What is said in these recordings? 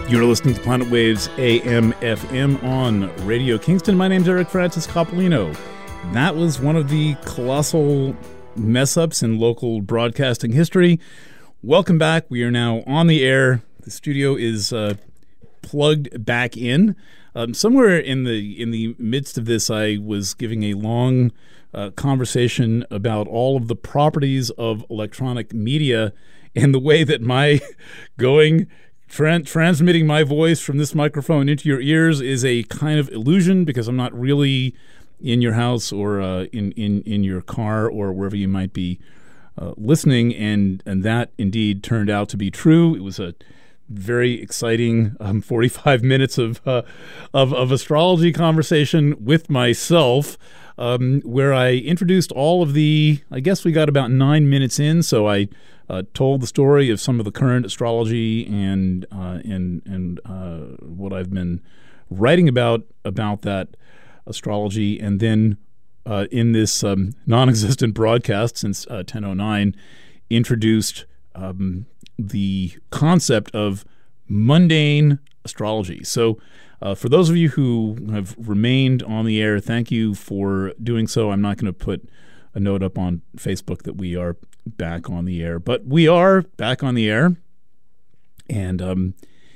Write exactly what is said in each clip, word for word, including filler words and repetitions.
You're listening to Planet Waves A M F M on Radio Kingston. My name's Eric Francis Coppolino. That was one of the colossal mess-ups in local broadcasting history. Welcome back. We are now on the air. The studio is uh, plugged back in. Um, somewhere in the in the midst of this, I was giving a long uh, conversation about all of the properties of electronic media and the way that my going... Tran- transmitting my voice from this microphone into your ears is a kind of illusion because I'm not really in your house or uh, in, in, in your car or wherever you might be uh, listening, and, and that indeed turned out to be true. It was a very exciting um, forty-five minutes of, uh, of of astrology conversation with myself, um, where I introduced all of the, I guess we got about nine minutes in, so I Uh, told the story of some of the current astrology and uh, and and uh, what I've been writing about about that astrology, and then uh, in this um, non-existent broadcast since uh, ten oh nine, introduced um, the concept of mundane astrology. So, uh, for those of you who have remained on the air, thank you for doing so. I'm not going to put a note up on Facebook that we are back on the air, but we are back on the air, and um,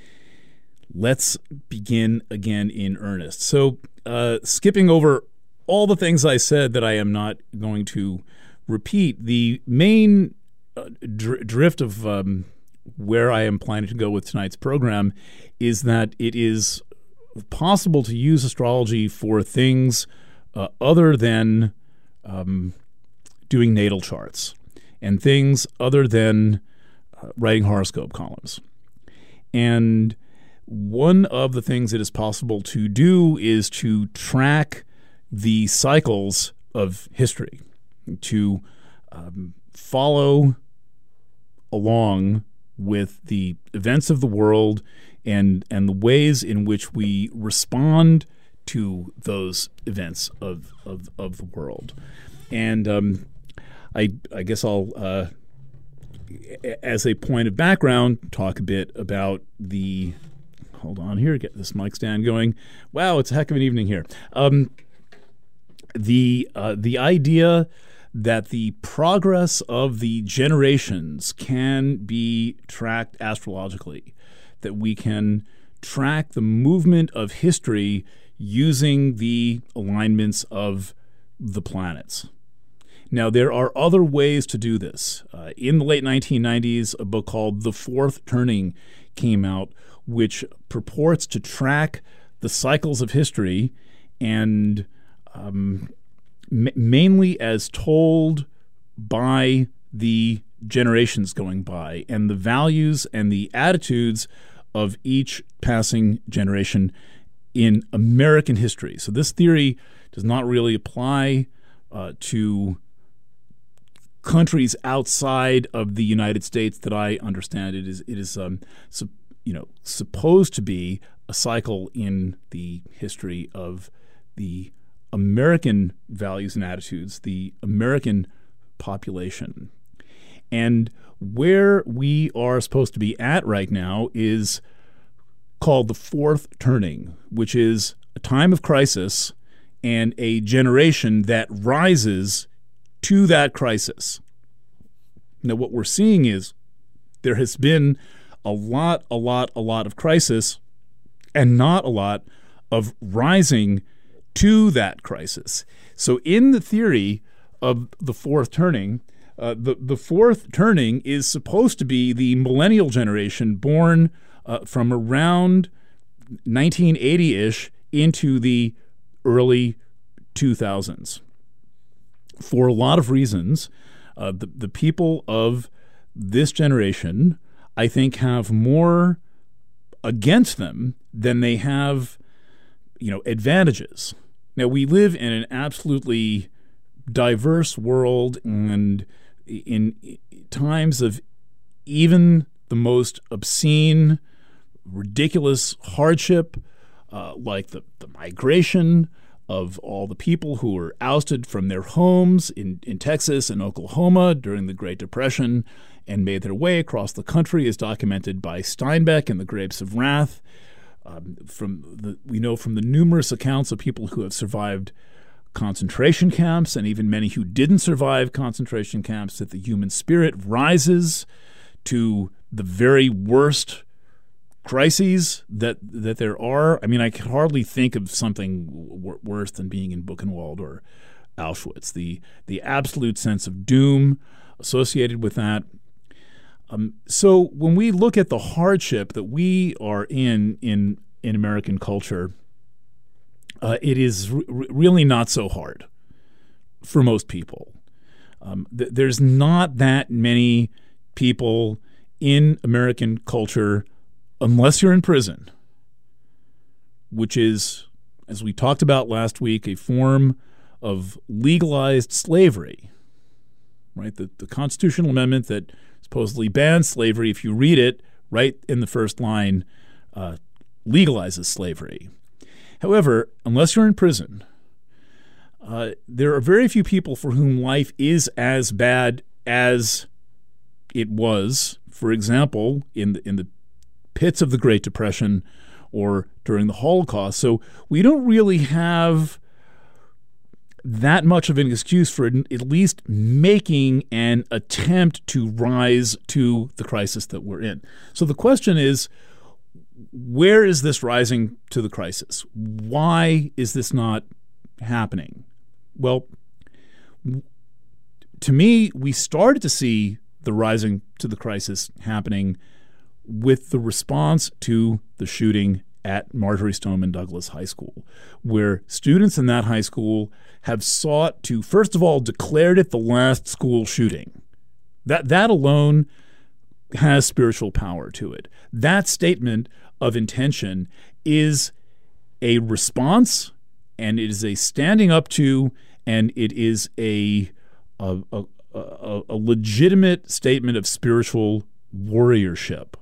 let's begin again in earnest. So, uh, skipping over all the things I said that I am not going to repeat, the main uh, dr- drift of um, where I am planning to go with tonight's program is that it is possible to use astrology for things uh, other than um, doing natal charts and things other than uh, writing horoscope columns. And one of the things it is possible to do is to track the cycles of history, to um, follow along with the events of the world and and the ways in which we respond to those events of of, of the world. And um, I, I guess I'll, uh, as a point of background, talk a bit about the, hold on here, get this mic stand going. Wow, it's a heck of an evening here. Um, the uh, the idea that the progress of the generations can be tracked astrologically, that we can track the movement of history using the alignments of the planets. Now, there are other ways to do this. Uh, in the late nineteen nineties, a book called The Fourth Turning came out, which purports to track the cycles of history and um, m- mainly as told by the generations going by and the values and the attitudes of each passing generation in American history. So this theory does not really apply uh, to countries outside of the United States that I understand. It is it is um, su- you know supposed to be a cycle in the history of the American values and attitudes, the American population. And where we are supposed to be at right now is called the Fourth Turning, which is a time of crisis and a generation that rises to that crisis. Now, what we're seeing is there has been a lot, a lot, a lot of crisis and not a lot of rising to that crisis. So in the theory of the fourth turning, uh, the, the fourth turning is supposed to be the millennial generation born uh, from around nineteen eighty-ish into the early two thousands. For a lot of reasons, uh, the, the people of this generation, I think, have more against them than they have, you know, advantages. Now, we live in an absolutely diverse world, and in times of even the most obscene, ridiculous hardship, uh, like the, the migration of all the people who were ousted from their homes in, in Texas and Oklahoma during the Great Depression, and made their way across the country, as documented by Steinbeck in The Grapes of Wrath. Um, from the, we know from the numerous accounts of people who have survived concentration camps, and even many who didn't survive concentration camps, that the human spirit rises to the very worst crises that that there are. I mean, I can hardly think of something w- worse than being in Buchenwald or Auschwitz. The the absolute sense of doom associated with that. Um, so when we look at the hardship that we are in in in American culture, uh, it is re- really not so hard for most people. Um, th- there's not that many people in American culture, unless you're in prison, which is, as we talked about last week, a form of legalized slavery, right? The, the constitutional amendment that supposedly bans slavery, if you read it right in the first line, uh, legalizes slavery. However, unless you're in prison, uh, there are very few people for whom life is as bad as it was, for example, in the, in the pits of the Great Depression or during the Holocaust. So we don't really have that much of an excuse for at least making an attempt to rise to the crisis that we're in. So the question is, where is this rising to the crisis? Why is this not happening? Well, to me, we started to see the rising to the crisis happening with the response to the shooting at Marjory Stoneman Douglas High School, where students in that high school have sought to, first of all, declared it the last school shooting. That that alone has spiritual power to it. That statement of intention is a response, and it is a standing up to, and it is a a, a, a, a legitimate statement of spiritual warriorship.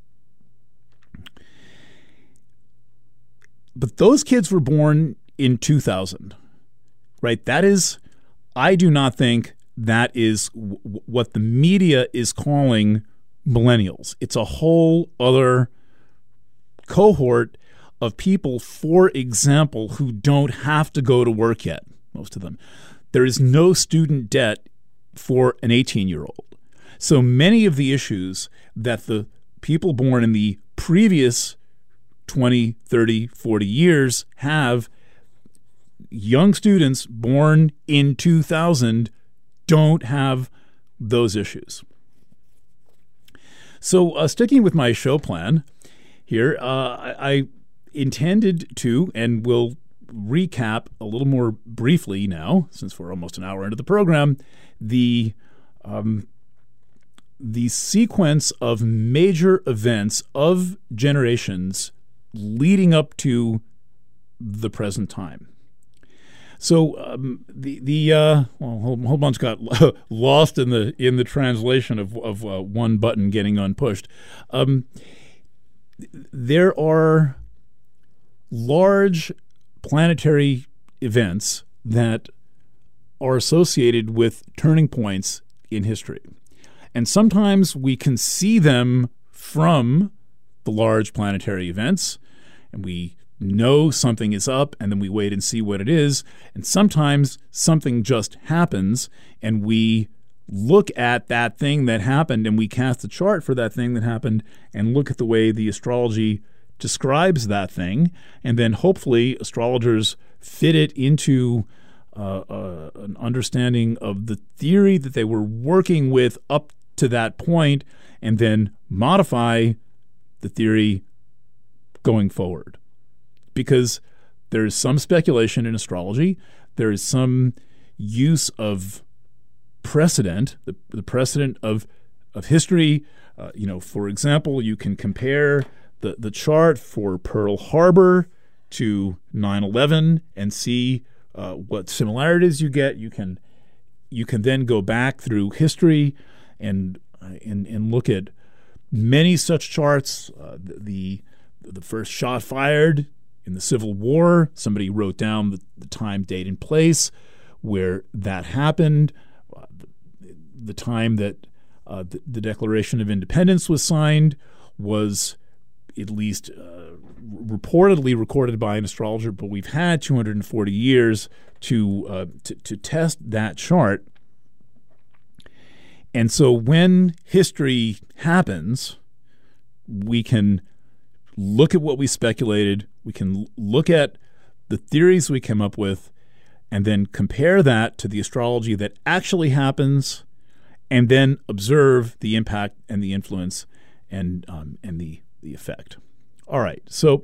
But those kids were born in two thousand, right? That is, I do not think that is w- what the media is calling millennials. It's a whole other cohort of people, for example, who don't have to go to work yet, most of them. There is no student debt for an eighteen-year-old. So many of the issues that the people born in the previous twenty, thirty, forty years have, young students born in two thousand don't have those issues. So uh, sticking with my show plan here, uh, I, I intended to, and will recap a little more briefly now, since we're almost an hour into the program, the um, the sequence of major events of generations leading up to the present time. So um, the the uh, well, a whole, whole bunch got lost in the in the translation of of uh, one button getting unpushed. Um, there are large planetary events that are associated with turning points in history, and sometimes we can see them from the large planetary events, and we know something is up, and then we wait and see what it is. And sometimes something just happens, and we look at that thing that happened, and we cast a chart for that thing that happened, and look at the way the astrology describes that thing, and then hopefully astrologers fit it into uh, uh, an understanding of the theory that they were working with up to that point, and then modify the theory going forward. Because there is some speculation in astrology, there is some use of precedent, the, the precedent of of history. Uh, you know, for example, you can compare the, the chart for Pearl Harbor to nine eleven and see uh, what similarities you get. You can you can then go back through history and uh, and and look at many such charts. Uh, the the first shot fired in the Civil War, somebody wrote down the, the time, date, and place where that happened, uh, the, the time that uh, the, the Declaration of Independence was signed, was at least uh, reportedly recorded by an astrologer, but we've had two hundred forty years to, uh, to to test that chart. And so when history happens, we can look at what we speculated, we can look at the theories we came up with, and then compare that to the astrology that actually happens, and then observe the impact and the influence and um, and the the effect. All right, so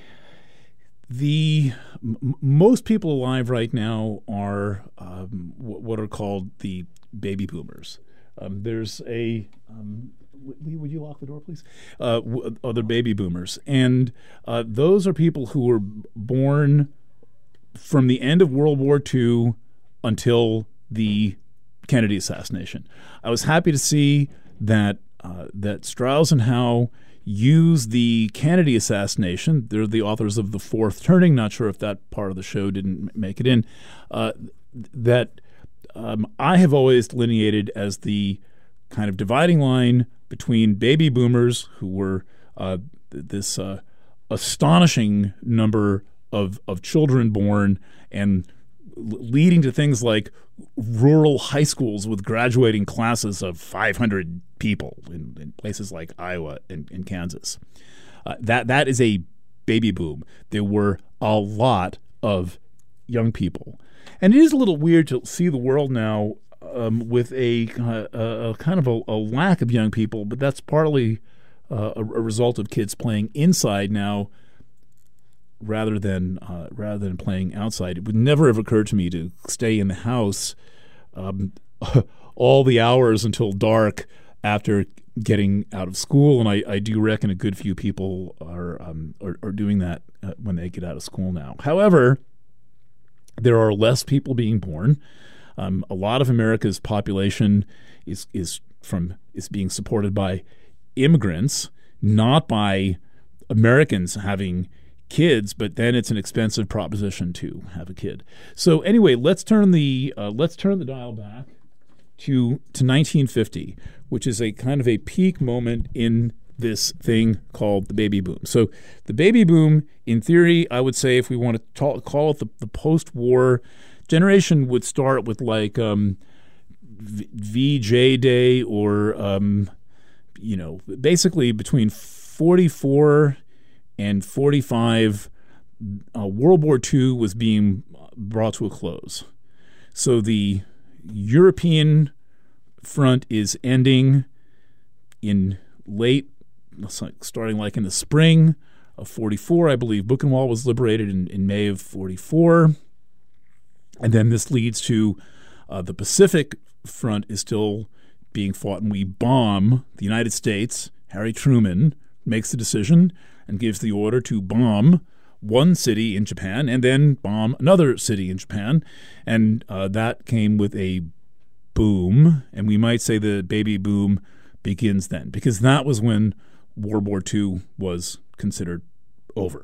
the m- most people alive right now are um, w- what are called the baby boomers. Um, there's a um, Lee, would you lock the door, please? Uh, w- other baby boomers, and uh, those are people who were born from the end of World War Two until the Kennedy assassination. I was happy to see that uh, that Strauss and Howe use the Kennedy assassination. They're the authors of The Fourth Turning. Not sure if that part of the show didn't make it in. Uh, that um, I have always delineated as the kind of dividing line between baby boomers, who were uh, this uh, astonishing number of of children born, and leading to things like rural high schools with graduating classes of five hundred people in, in places like Iowa and, and Kansas. Uh, that that is a baby boom. There were a lot of young people. And it is a little weird to see the world now um, with a, uh, a kind of a, a lack of young people, but that's partly uh, a, a result of kids playing inside now rather than uh, rather than playing outside. It would never have occurred to me to stay in the house um, all the hours until dark after getting out of school, and I, I do reckon a good few people are um, are, are doing that uh, when they get out of school now. However, there are less people being born. Um, a lot of America's population is is from is being supported by immigrants, not by Americans having kids, but then it's an expensive proposition to have a kid. So anyway, let's turn the uh, let's turn the dial back to to nineteen fifty, which is a kind of a peak moment in this thing called the baby boom. So the baby boom, in theory, I would say, if we want to talk, call it the, the post-war generation, would start with like um, v- VJ Day, or um, you know, basically between forty-four and forty-five, uh, World War Two was being brought to a close. So the European front is ending in late, starting like in the spring of forty-four. I believe Buchenwald was liberated in, in May of forty-four. And then this leads to uh, the Pacific front is still being fought, and we bomb the United States. Harry Truman makes the decision and gives the order to bomb one city in Japan and then bomb another city in Japan. And uh, that came with a boom, and we might say the baby boom begins then, because that was when World War Two was considered over.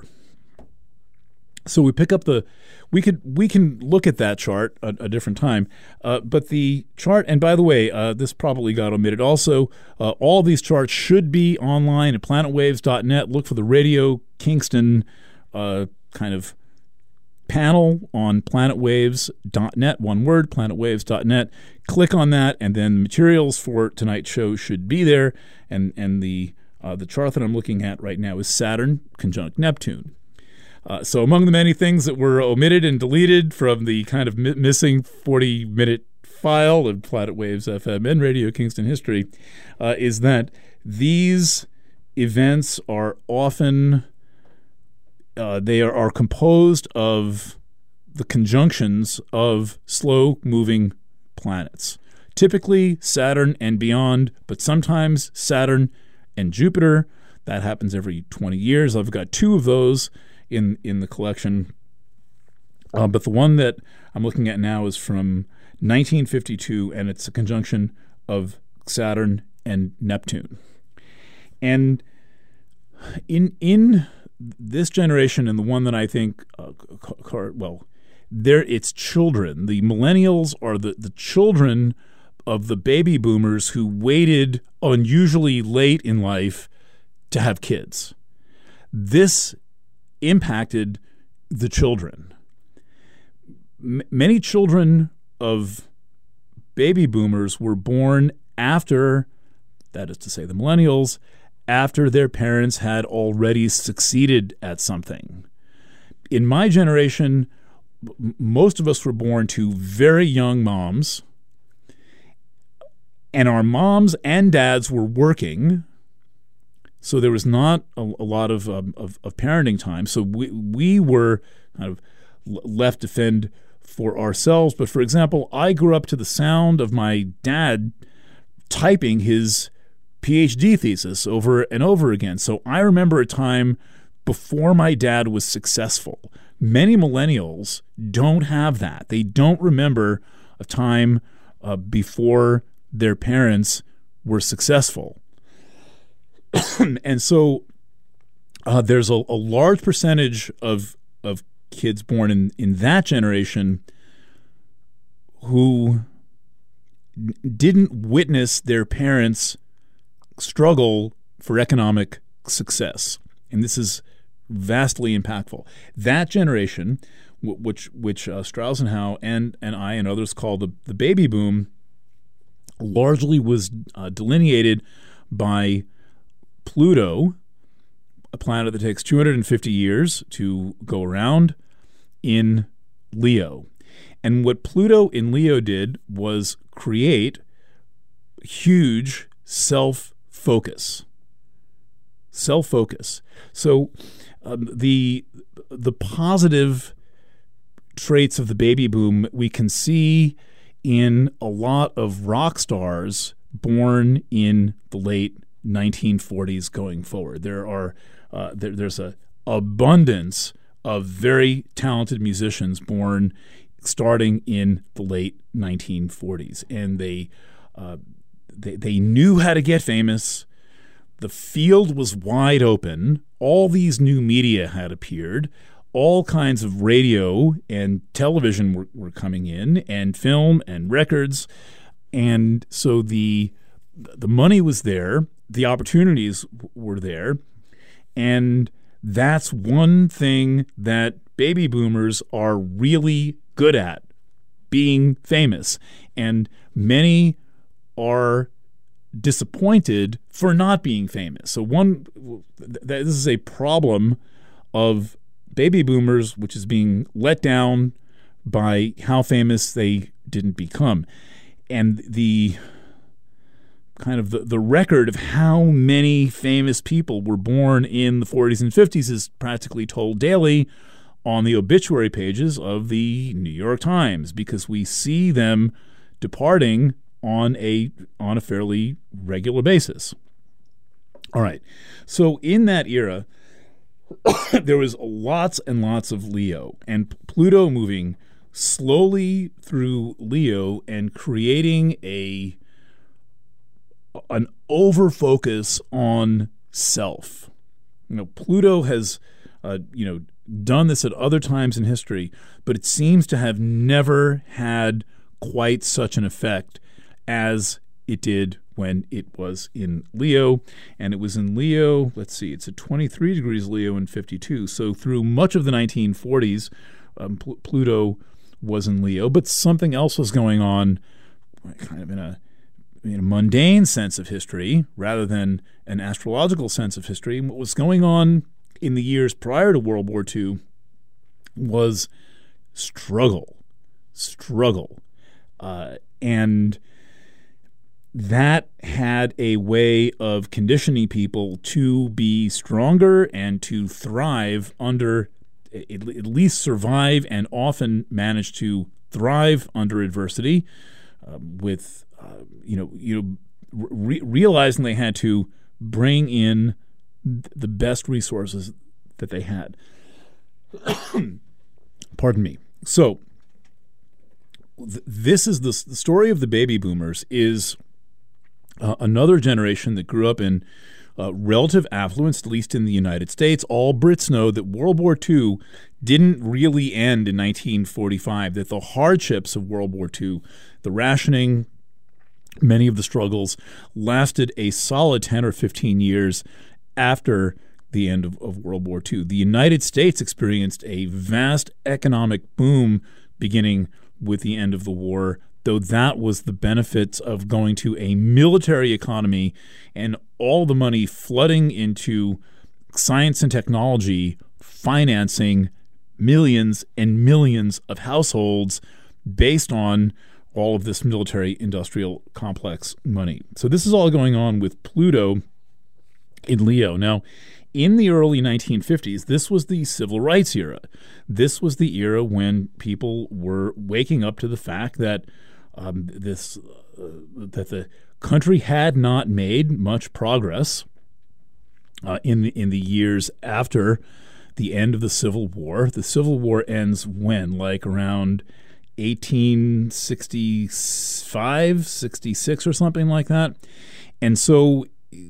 So we pick up the, we could we can look at that chart a, a different time, uh, but the chart, and by the way, uh, this probably got omitted also, uh, all these charts should be online at planet waves dot net. Look for the Radio Kingston uh, kind of panel on planet waves dot net, one word, planet waves dot net. Click on that, and then materials for tonight's show should be there, and, and the, uh, the chart that I'm looking at right now is Saturn conjunct Neptune. Uh, so among the many things that were omitted and deleted from the kind of mi- missing forty-minute file of Planet Waves F M and Radio Kingston history uh, is that these events are often, uh, they are, are composed of the conjunctions of slow-moving planets. Typically Saturn and beyond, but sometimes Saturn and Jupiter. That happens every twenty years. I've got two of those in in the collection, uh, but the one that I'm looking at now is from nineteen fifty-two, and it's a conjunction of Saturn and Neptune. And in in this generation, and the one that I think, uh, well, there its children, the millennials are the, the children of the baby boomers who waited unusually late in life to have kids. This impacted the children. M- many children of baby boomers were born after, that is to say the millennials, after their parents had already succeeded at something. In my generation, m- most of us were born to very young moms, and our moms and dads were working, so there was not a, a lot of, um, of of parenting time. So we we were kind of left to fend for ourselves. But for example, I grew up to the sound of my dad typing his P H D thesis over and over again. So I remember a time before my dad was successful. Many millennials don't have that. They don't remember a time uh, before their parents were successful. And so uh, there's a, a large percentage of of kids born in, in that generation who n- didn't witness their parents struggle for economic success. And this is vastly impactful. That generation, w- which which uh, Strauss-Howe and, and I and others call the, the baby boom, largely was uh, delineated by Pluto, a planet that takes two hundred fifty years to go around, in Leo. And what Pluto in Leo did was create huge self-focus. Self-focus. So um, the the positive traits of the baby boom we can see in a lot of rock stars born in the late nineteen forties going forward. There are uh, there, there's a abundance of very talented musicians born starting in the late nineteen forties, and they uh, they they knew how to get famous. The field was wide open. All these new media had appeared. All kinds of radio and television were, were coming in, and film and records, and so the the money was there. The opportunities were there, and that's one thing that baby boomers are really good at, being famous. And many are disappointed for not being famous. So one, th- this is a problem of baby boomers, which is being let down by how famous they didn't become. And the kind of the, the record of how many famous people were born in the forties and fifties is practically told daily on the obituary pages of the New York Times, because we see them departing on a on a fairly regular basis. All right. So in that era, there was lots and lots of Leo, and Pluto moving slowly through Leo and creating a an over-focus on self. You know, Pluto has, uh, you know, done this at other times in history, but it seems to have never had quite such an effect as it did when it was in Leo. And it was in Leo, let's see, it's at twenty-three degrees Leo and fifty-two. So through much of the nineteen forties, um, Pl- Pluto was in Leo, but something else was going on kind of in a in a mundane sense of history rather than an astrological sense of history. And what was going on in the years prior to World War Two was struggle, struggle. Uh, and that had a way of conditioning people to be stronger and to thrive under, at least survive and often manage to thrive under adversity uh, with Uh, you know, you know, re- realizing they had to bring in th- the best resources that they had. Pardon me. So, th- this is the, the story of the baby boomers. Is uh, another generation that grew up in uh, relative affluence, at least in the United States. All Brits know that World War Two didn't really end in nineteen forty-five. That the hardships of World War Two, the rationing, Many of the struggles lasted a solid ten or fifteen years after the end of, of World War Two. The United States experienced a vast economic boom beginning with the end of the war, though that was the benefits of going to a military economy and all the money flooding into science and technology, financing millions and millions of households based on all of this military industrial complex money. So this is all going on with Pluto in Leo. Now, in the early nineteen fifties, this was the civil rights era. This was the era when people were waking up to the fact that um, this uh, that the country had not made much progress uh, in the, in the years after the end of the Civil War. The Civil War ends when, like around eighteen sixty-five, sixty-six or something like that. And so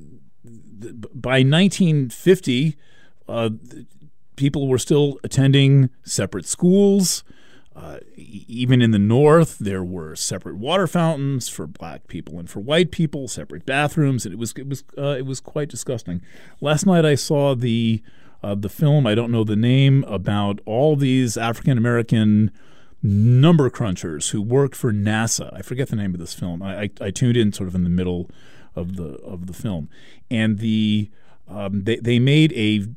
by nineteen fifty, uh, people were still attending separate schools. Uh, even in the North, there were separate water fountains for black people and for white people, separate bathrooms, and it was it was uh, it was quite disgusting. Last night I saw the uh, the film, I don't know the name, about all these African American number crunchers who worked for NASA. I forget the name of this film. I, I, I tuned in sort of in the middle of the of the film, and the um, they they made a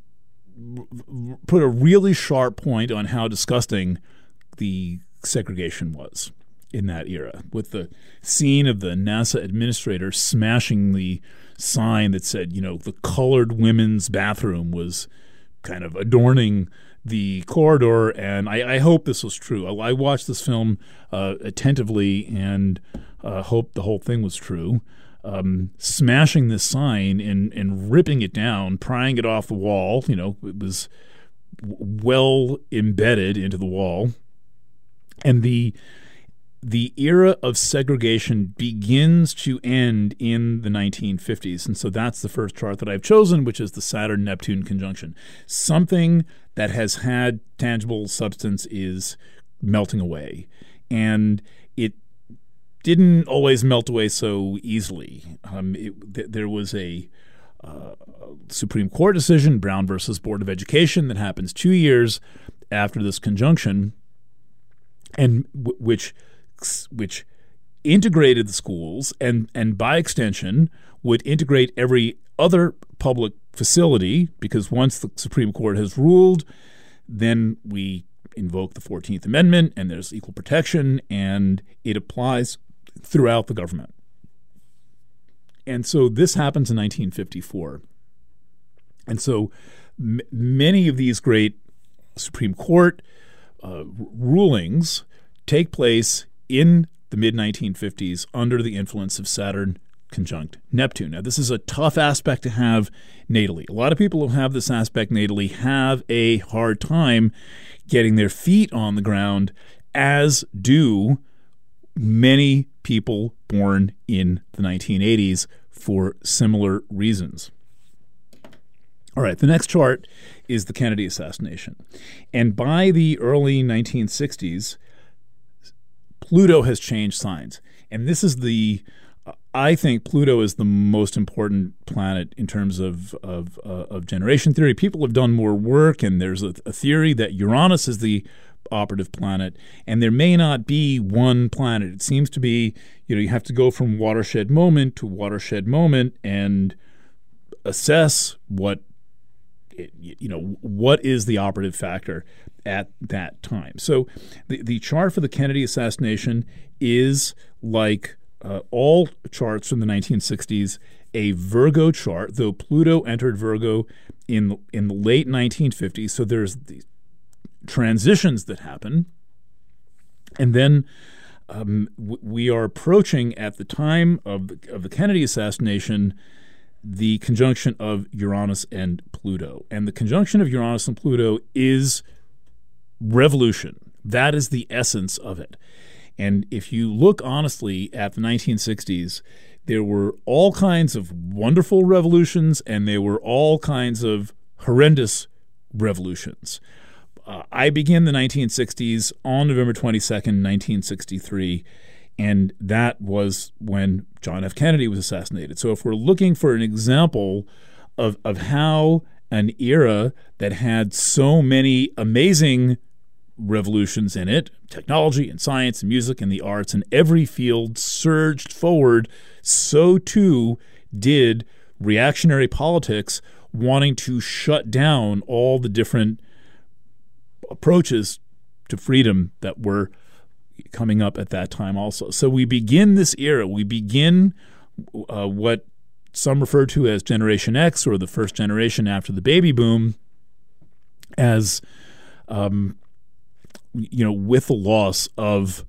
put a really sharp point on how disgusting the segregation was in that era, with the scene of the NASA administrator smashing the sign that said, you know, the colored women's bathroom was kind of adorning the corridor. And I, I hope this was true. I, I watched this film uh, attentively and uh, hope the whole thing was true. Um, smashing this sign and, and ripping it down, prying it off the wall. You know, it was well embedded into the wall. And the the era of segregation begins to end in the nineteen fifties. And so that's the first chart that I've chosen, which is the Saturn-Neptune conjunction. Something that has had tangible substance is melting away. And it didn't always melt away so easily. Um, it, th- there was a uh, Supreme Court decision, Brown versus Board of Education, that happens two years after this conjunction, and w- which which integrated the schools and, and by extension would integrate every other public facility, because once the Supreme Court has ruled, then we invoke the fourteenth Amendment and there's equal protection and it applies throughout the government. And so this happens in nineteen fifty-four. And so m- many of these great Supreme Court uh, rulings take place in the mid nineteen fifties under the influence of Saturn conjunct Neptune. Now, this is a tough aspect to have natally. A lot of people who have this aspect natally have a hard time getting their feet on the ground, as do many people born in the nineteen eighties for similar reasons. All right, the next chart is the Kennedy assassination. And by the early nineteen sixties, Pluto has changed signs. And this is the, uh, I think Pluto is the most important planet in terms of, of, uh, of generation theory. People have done more work, and there's a, a theory that Uranus is the operative planet, and there may not be one planet. It seems to be, you know, you have to go from watershed moment to watershed moment and assess what, you know, what is the operative factor at that time. So the, the chart for the Kennedy assassination is like uh, all charts from the nineteen sixties, a Virgo chart, though Pluto entered Virgo in, in the late nineteen fifties. So there's the transitions that happen. And then um, w- we are approaching, at the time of the, of the Kennedy assassination, the conjunction of Uranus and Pluto. And the conjunction of Uranus and Pluto is revolution. That is the essence of it. And if you look honestly at the nineteen sixties, there were all kinds of wonderful revolutions and there were all kinds of horrendous revolutions. Uh, I began the nineteen sixties on November twenty-second, nineteen sixty-three, And that was when John F. Kennedy was assassinated. So if we're looking for an example of, of how an era that had so many amazing revolutions in it, technology and science and music and the arts and every field surged forward, so too did reactionary politics wanting to shut down all the different approaches to freedom that were coming up at that time also. So we begin this era, we begin uh, what some refer to as Generation X, or the first generation after the baby boom, as um, you know, with the loss of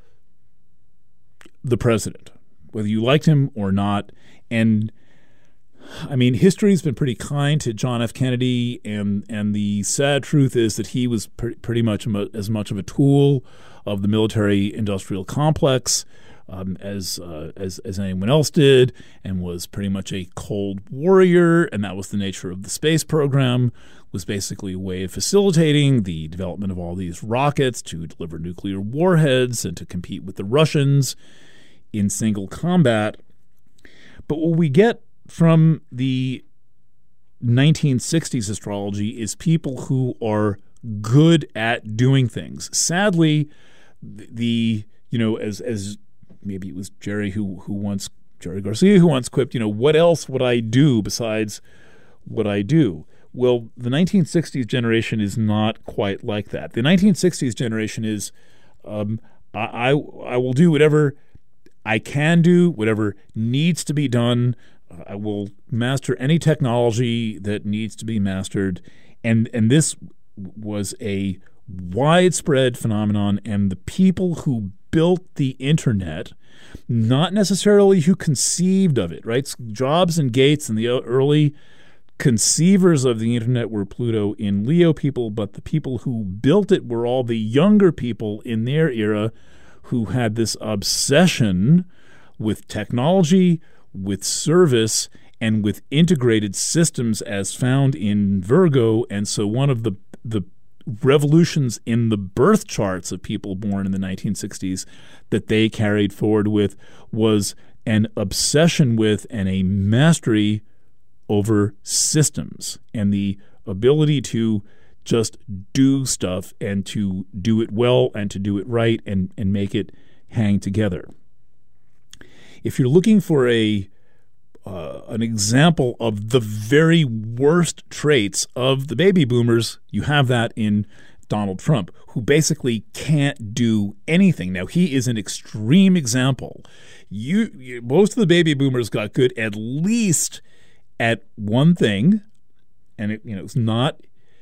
the president, whether you liked him or not. And I mean, history's been pretty kind to John F. Kennedy, and and the sad truth is that he was pre- pretty much as much of a tool of the military-industrial complex um, as uh, as as anyone else did, and was pretty much a cold warrior, and that was the nature of the space program. Was basically a way of facilitating the development of all these rockets to deliver nuclear warheads and to compete with the Russians in single combat. But what we get from the nineteen sixties astrology is people who are good at doing things. Sadly, the, you know, as as maybe it was Jerry who who once Jerry Garcia who once quipped, you know, what else would I do besides what I do? Well, the nineteen sixties generation is not quite like that. The nineteen sixties generation is, um, I, I I will do whatever I can do, whatever needs to be done. I will master any technology that needs to be mastered. And and this was a widespread phenomenon, and the people who built the internet, not necessarily who conceived of it, right? Jobs and Gates and the early conceivers of the internet were Pluto in Leo people, but the people who built it were all the younger people in their era who had this obsession with technology, with service, and with integrated systems as found in Virgo. And so one of the the revolutions in the birth charts of people born in the nineteen sixties that they carried forward with was an obsession with and a mastery over systems and the ability to just do stuff and to do it well and to do it right and, and make it hang together. If you're looking for a uh, an example of the very worst traits of the baby boomers, you have that in Donald Trump, who basically can't do anything. Now, he is an extreme example. You, you most of the baby boomers got good at least at one thing, and it, you know, it's not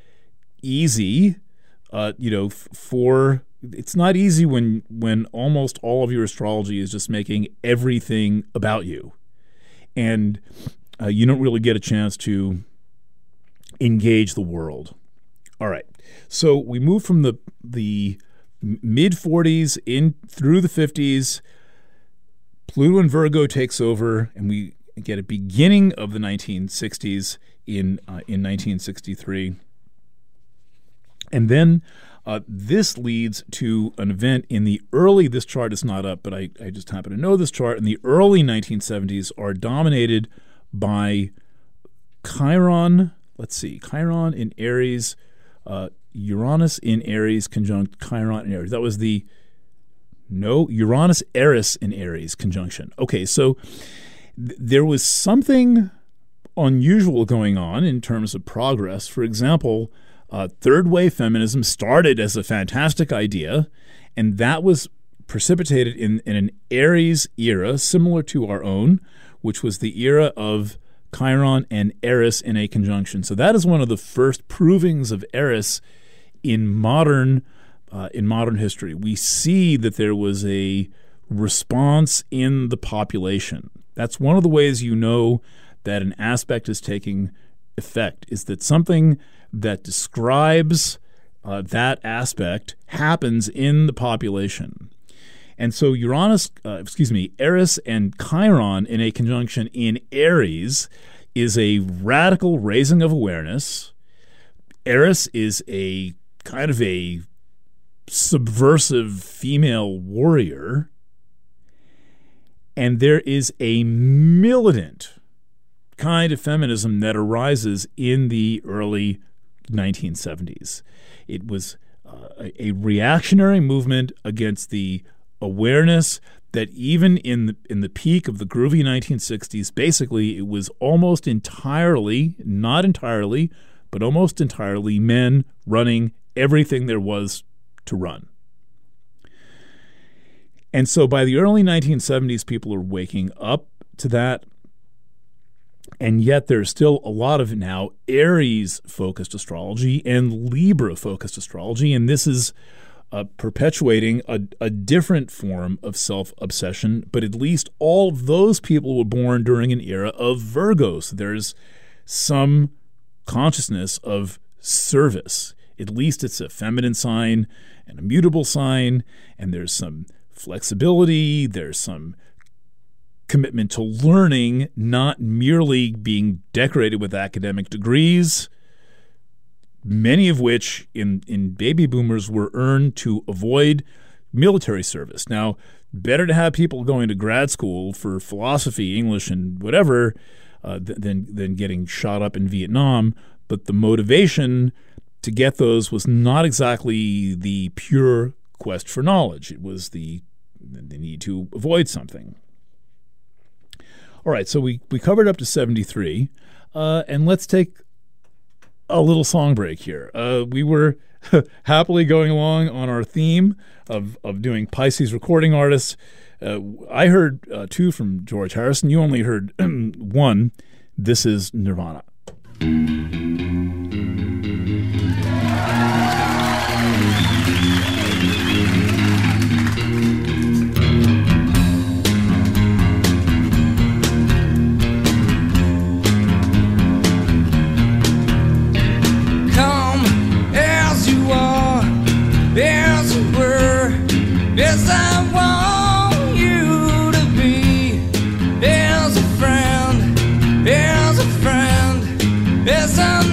easy, uh, you know, f- for it's not easy when when almost all of your astrology is just making everything about you, and uh, you don't really get a chance to engage the world. All right, so we move from the the mid forties in through the fifties. Pluto and Virgo takes over, and we get a beginning of the nineteen sixties in uh, in nineteen sixty-three. And then uh, this leads to an event in the early, this chart is not up, but I, I just happen to know this chart, in the early nineteen seventies are dominated by Chiron, let's see, Chiron in Aries, uh, Uranus in Aries conjunct Chiron in Aries. That was the, no, Uranus-Eris in Aries conjunction. Okay, so th- there was something unusual going on in terms of progress. For example, Uh, third-wave feminism started as a fantastic idea, and that was precipitated in, in an Aries era similar to our own, which was the era of Chiron and Eris in a conjunction. So that is one of the first provings of Eris in modern uh, in modern history. We see that there was a response in the population. That's one of the ways you know that an aspect is taking effect, is that something that describes uh, that aspect happens in the population. And so Uranus, uh, excuse me, Eris and Chiron in a conjunction in Aries is a radical raising of awareness. Eris is a kind of a subversive female warrior. And there is a militant kind of feminism that arises in the early nineteen seventies. It was uh, a, a reactionary movement against the awareness that even in the, in the peak of the groovy nineteen sixties, basically it was almost entirely, not entirely, but almost entirely men running everything there was to run. And so by the early nineteen seventies, people are waking up to that. And yet there's still a lot of now Aries-focused astrology and Libra-focused astrology. And this is uh, perpetuating a, a different form of self-obsession. But at least all of those people were born during an era of Virgo. So there's some consciousness of service. At least it's a feminine sign and a mutable sign. And there's some flexibility. There's some commitment to learning, not merely being decorated with academic degrees, many of which in, in baby boomers were earned to avoid military service. Now, better to have people going to grad school for philosophy, English, and whatever uh, th- than, than getting shot up in Vietnam, but the motivation to get those was not exactly the pure quest for knowledge. It was the, the need to avoid something. All right, so we, we covered up to seventy-three, uh, and let's take a little song break here. Uh, we were happily going along on our theme of, of doing Pisces recording artists. Uh, I heard uh, two from George Harrison. You only heard one. This is Nirvana. Yes, I want you to be. There's a friend, there's a friend, there's a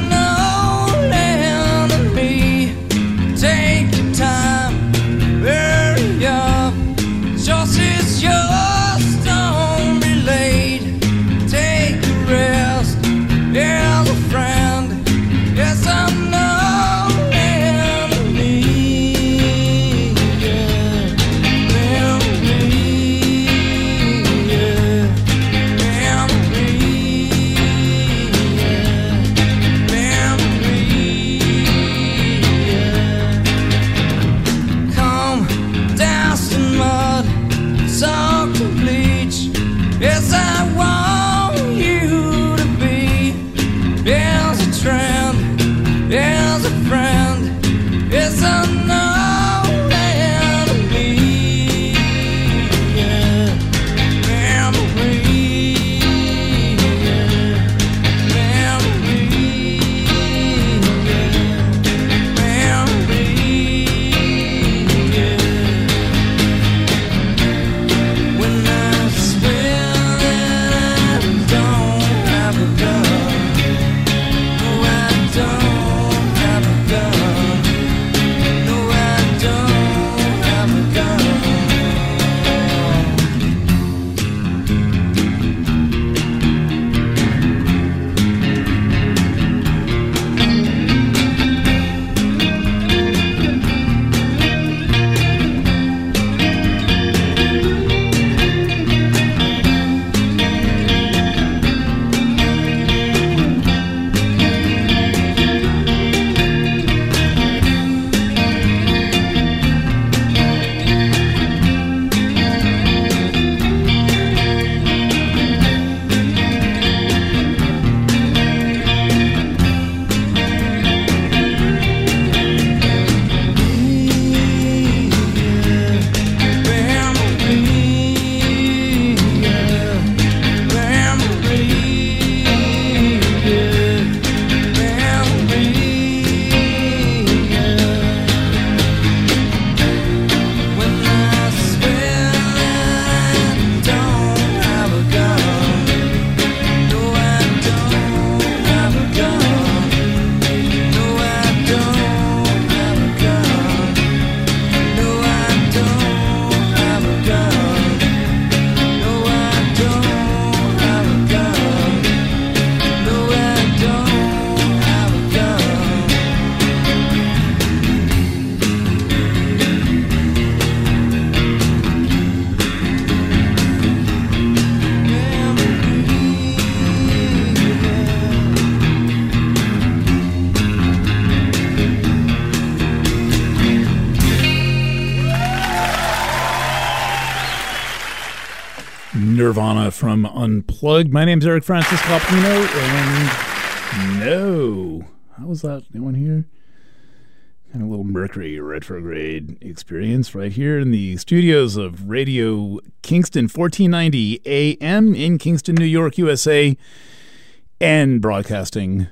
Nirvana from Unplugged. My name's Eric Francis Coppolino, and no, how was that going here? Kind of a little Mercury retrograde experience right here in the studios of Radio Kingston, fourteen ninety A M in Kingston, New York, U S A, and broadcasting,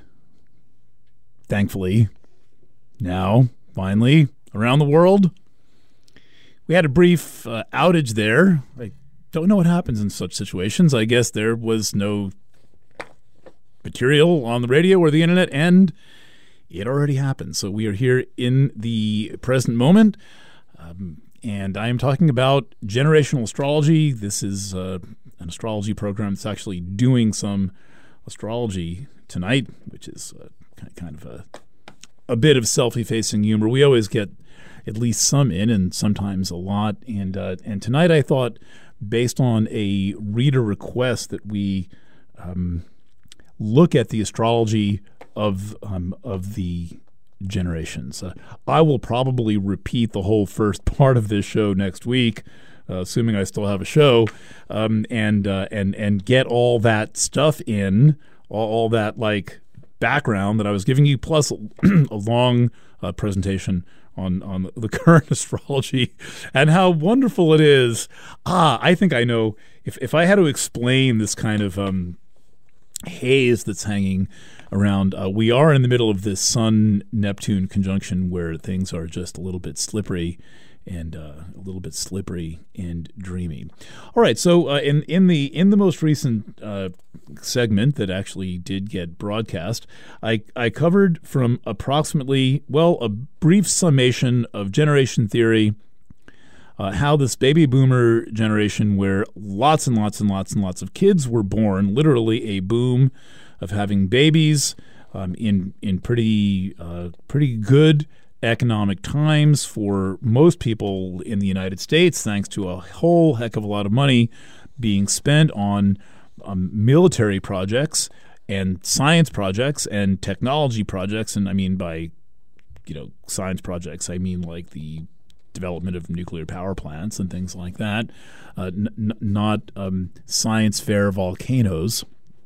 thankfully, now, finally, around the world. We had a brief uh, outage there. I don't know what happens in such situations. I guess there was no material on the radio or the internet, and it already happened. So we are here in the present moment, um, and I am talking about generational astrology. This is uh, an astrology program that's actually doing some astrology tonight, which is uh, kind of a, a bit of self-effacing humor. We always get at least some in, and sometimes a lot. And uh, and tonight I thought, based on a reader request, that we um, look at the astrology of um, of the generations. Uh, I will probably repeat the whole first part of this show next week, uh, assuming I still have a show, um, and uh, and and get all that stuff in, all, all that like background that I was giving you, plus a, a long uh, presentation on on the current astrology and how wonderful it is. Ah, I think I know. If if I had to explain this kind of um, haze that's hanging around, uh, we are in the middle of this Sun-Neptune conjunction where things are just a little bit slippery and uh, a little bit slippery and dreamy. All right, so uh, in in the in the most recent uh, segment that actually did get broadcast, I I covered from approximately, well, a brief summation of generation theory, uh, how this baby boomer generation, where lots and lots and lots and lots of kids were born, literally a boom of having babies um, in in pretty uh, pretty good economic times for most people in the United States, thanks to a whole heck of a lot of money being spent on um, military projects and science projects and technology projects. And I mean by, you know, science projects, I mean like the development of nuclear power plants and things like that, uh, n- n- not um, science fair volcanoes.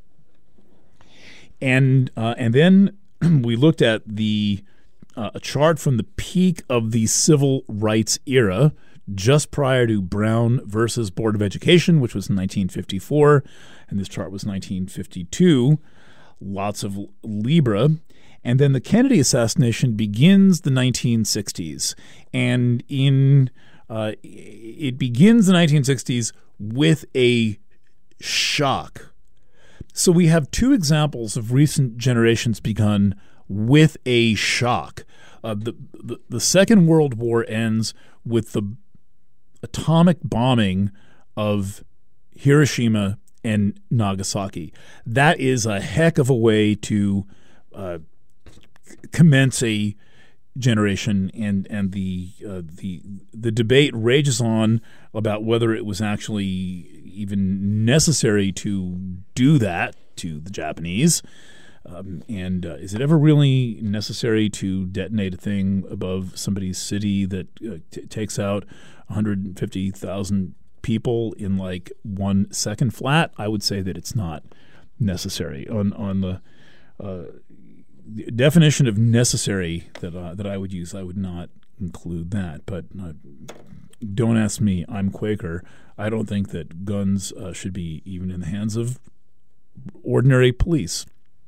And uh, and then we looked at the Uh, a chart from the peak of the civil rights era, just prior to Brown versus Board of Education, which was in nineteen fifty-four, and this chart was nineteen fifty-two. Lots of Libra. And then the Kennedy assassination begins the nineteen sixties. And in uh, it begins the nineteen sixties with a shock. So we have two examples of recent generations begun with a shock. Uh, the, the the Second World War ends with the atomic bombing of Hiroshima and Nagasaki. That is a heck of a way to uh, commence a generation, and and the uh, the the debate rages on about whether it was actually even necessary to do that to the Japanese. Um, and uh, is it ever really necessary to detonate a thing above somebody's city that uh, t- takes out one hundred fifty thousand people in like one second flat? I would say that it's not necessary. On on the uh, definition of necessary that uh, that I would use, I would not include that. But uh, don't ask me. I'm Quaker. I don't think that guns uh, should be even in the hands of ordinary police,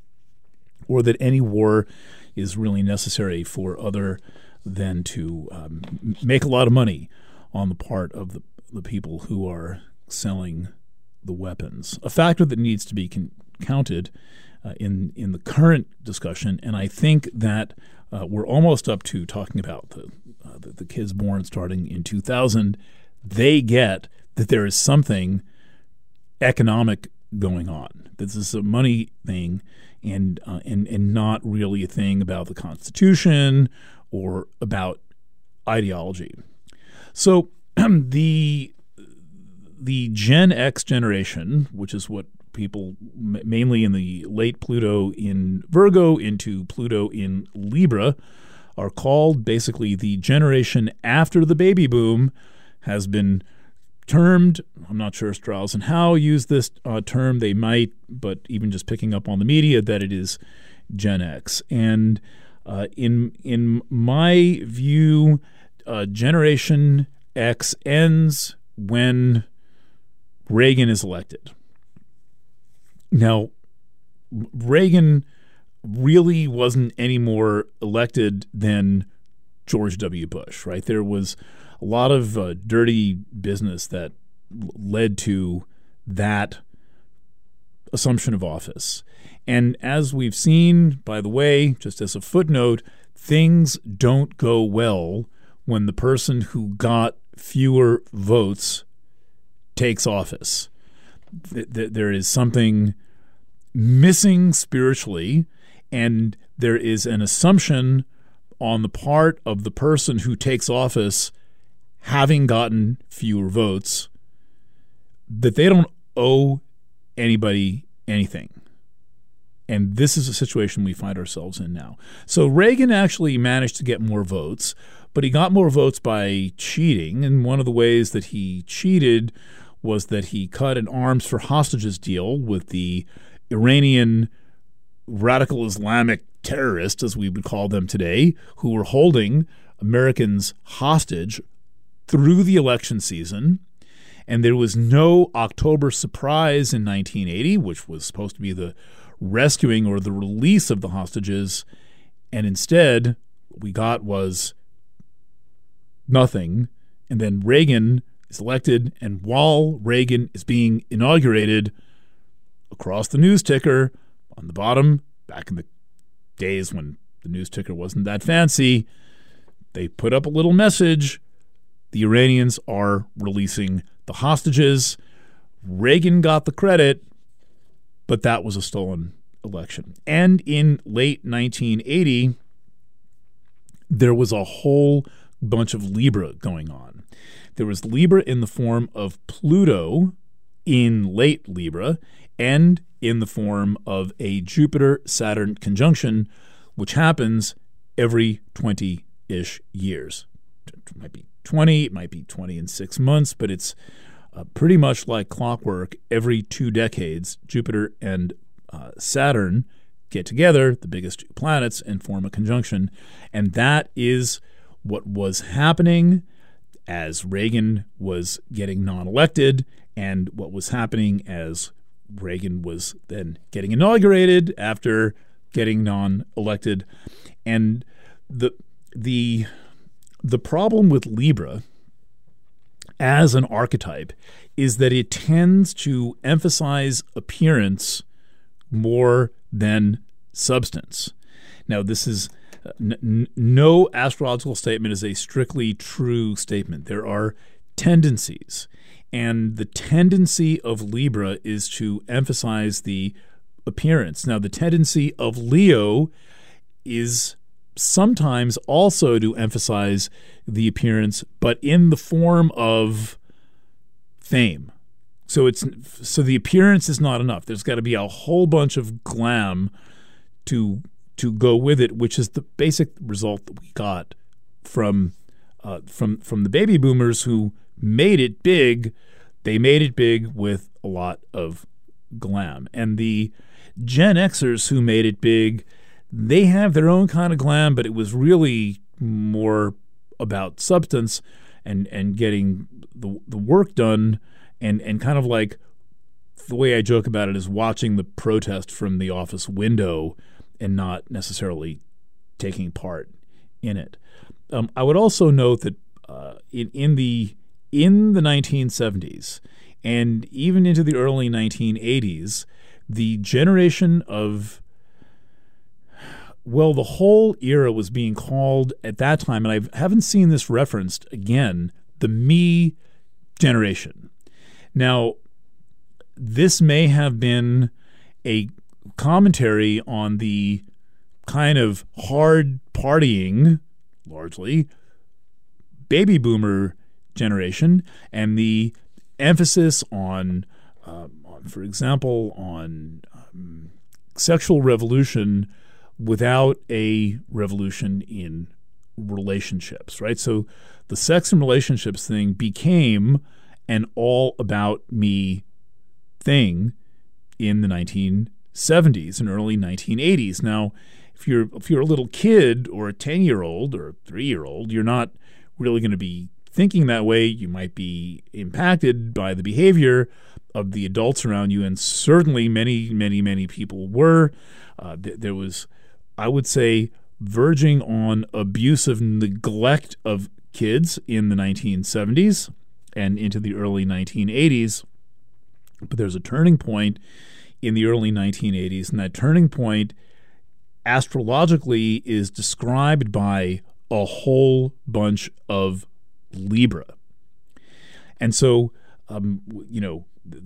or that any war is really necessary for other than to um, make a lot of money on the part of the, the people who are selling the weapons. A factor that needs to be con- counted uh, in, in the current discussion, and I think that uh, we're almost up to talking about the, uh, the, the kids born starting in two thousand. They get that there is something economic going on. This is a money thing, and uh, and and not really a thing about the Constitution or about ideology. So the the Gen X generation, which is what people m- mainly in the late Pluto in Virgo into Pluto in Libra are called, basically the generation after the baby boom has been termed, I'm not sure Strauss and Howe use this uh, term, they might, but even just picking up on the media, that it is Gen X. And uh, in in my view, uh, Generation X ends when Reagan is elected. Now, Reagan really wasn't any more elected than George W. Bush, right? There was a lot of uh, dirty business that led to that assumption of office. And as we've seen, by the way, just as a footnote, things don't go well when the person who got fewer votes takes office. There is something missing spiritually, and there is an assumption on the part of the person who takes office, having gotten fewer votes, that they don't owe anybody anything. And this is a situation we find ourselves in now. So Reagan actually managed to get more votes, but he got more votes by cheating. And one of the ways that he cheated was that he cut an arms for hostages deal with the Iranian radical Islamic terrorists, as we would call them today, who were holding Americans hostage through the election season. And there was no October surprise in nineteen eighty, which was supposed to be the rescuing or the release of the hostages. And instead, what we got was nothing. And then Reagan is elected. And while Reagan is being inaugurated, across the news ticker on the bottom, back in the days when the news ticker wasn't that fancy, they put up a little message. The Iranians are releasing the hostages. Reagan got the credit, but that was a stolen election. And in late nineteen eighty, there was a whole bunch of Libra going on. There was Libra in the form of Pluto in late Libra, and in the form of a Jupiter-Saturn conjunction, which happens every twenty-ish years. It might be twenty, it might be twenty in six months, but it's uh, pretty much like clockwork. Every two decades, Jupiter and uh, Saturn get together, the biggest two planets, and form a conjunction. And that is what was happening as Reagan was getting non-elected, and what was happening as Reagan was then getting inaugurated after getting non-elected. And the the the problem with Libra as an archetype is that it tends to emphasize appearance more than substance. Now, this is n- n- no astrological statement is a strictly true statement. There are tendencies. And the tendency of Libra is to emphasize the appearance. Now, the tendency of Leo is sometimes also to emphasize the appearance, but in the form of fame. So it's so the appearance is not enough. There's got to be a whole bunch of glam to to go with it, which is the basic result that we got from uh, from from the baby boomers who made it big. They made it big with a lot of glam. And the Gen Xers who made it big, they have their own kind of glam, but it was really more about substance and, and getting the the work done, and, and kind of like the way I joke about it is watching the protest from the office window and not necessarily taking part in it. Um, I would also note that uh, in, in the in the nineteen seventies and even into the early nineteen eighties, the generation of, well, the whole era was being called at that time, and I haven't seen this referenced again, the me generation. Now, this may have been a commentary on the kind of hard partying, largely, baby boomer generation, and the emphasis on, uh, on for example, on um, sexual revolution without a revolution in relationships, right? So the sex and relationships thing became an all about me thing in the nineteen seventies and early nineteen eighties. Now, if you're if you're a little kid or a ten-year-old or a three-year-old, you're not really going to be thinking that way. You might be impacted by the behavior of the adults around you, and certainly many, many, many people were. Uh, th- there was, I would say, verging on abusive neglect of kids in the nineteen seventies and into the early nineteen eighties. But there's a turning point in the early nineteen eighties, and that turning point astrologically is described by a whole bunch of Libra. And so, um, you know,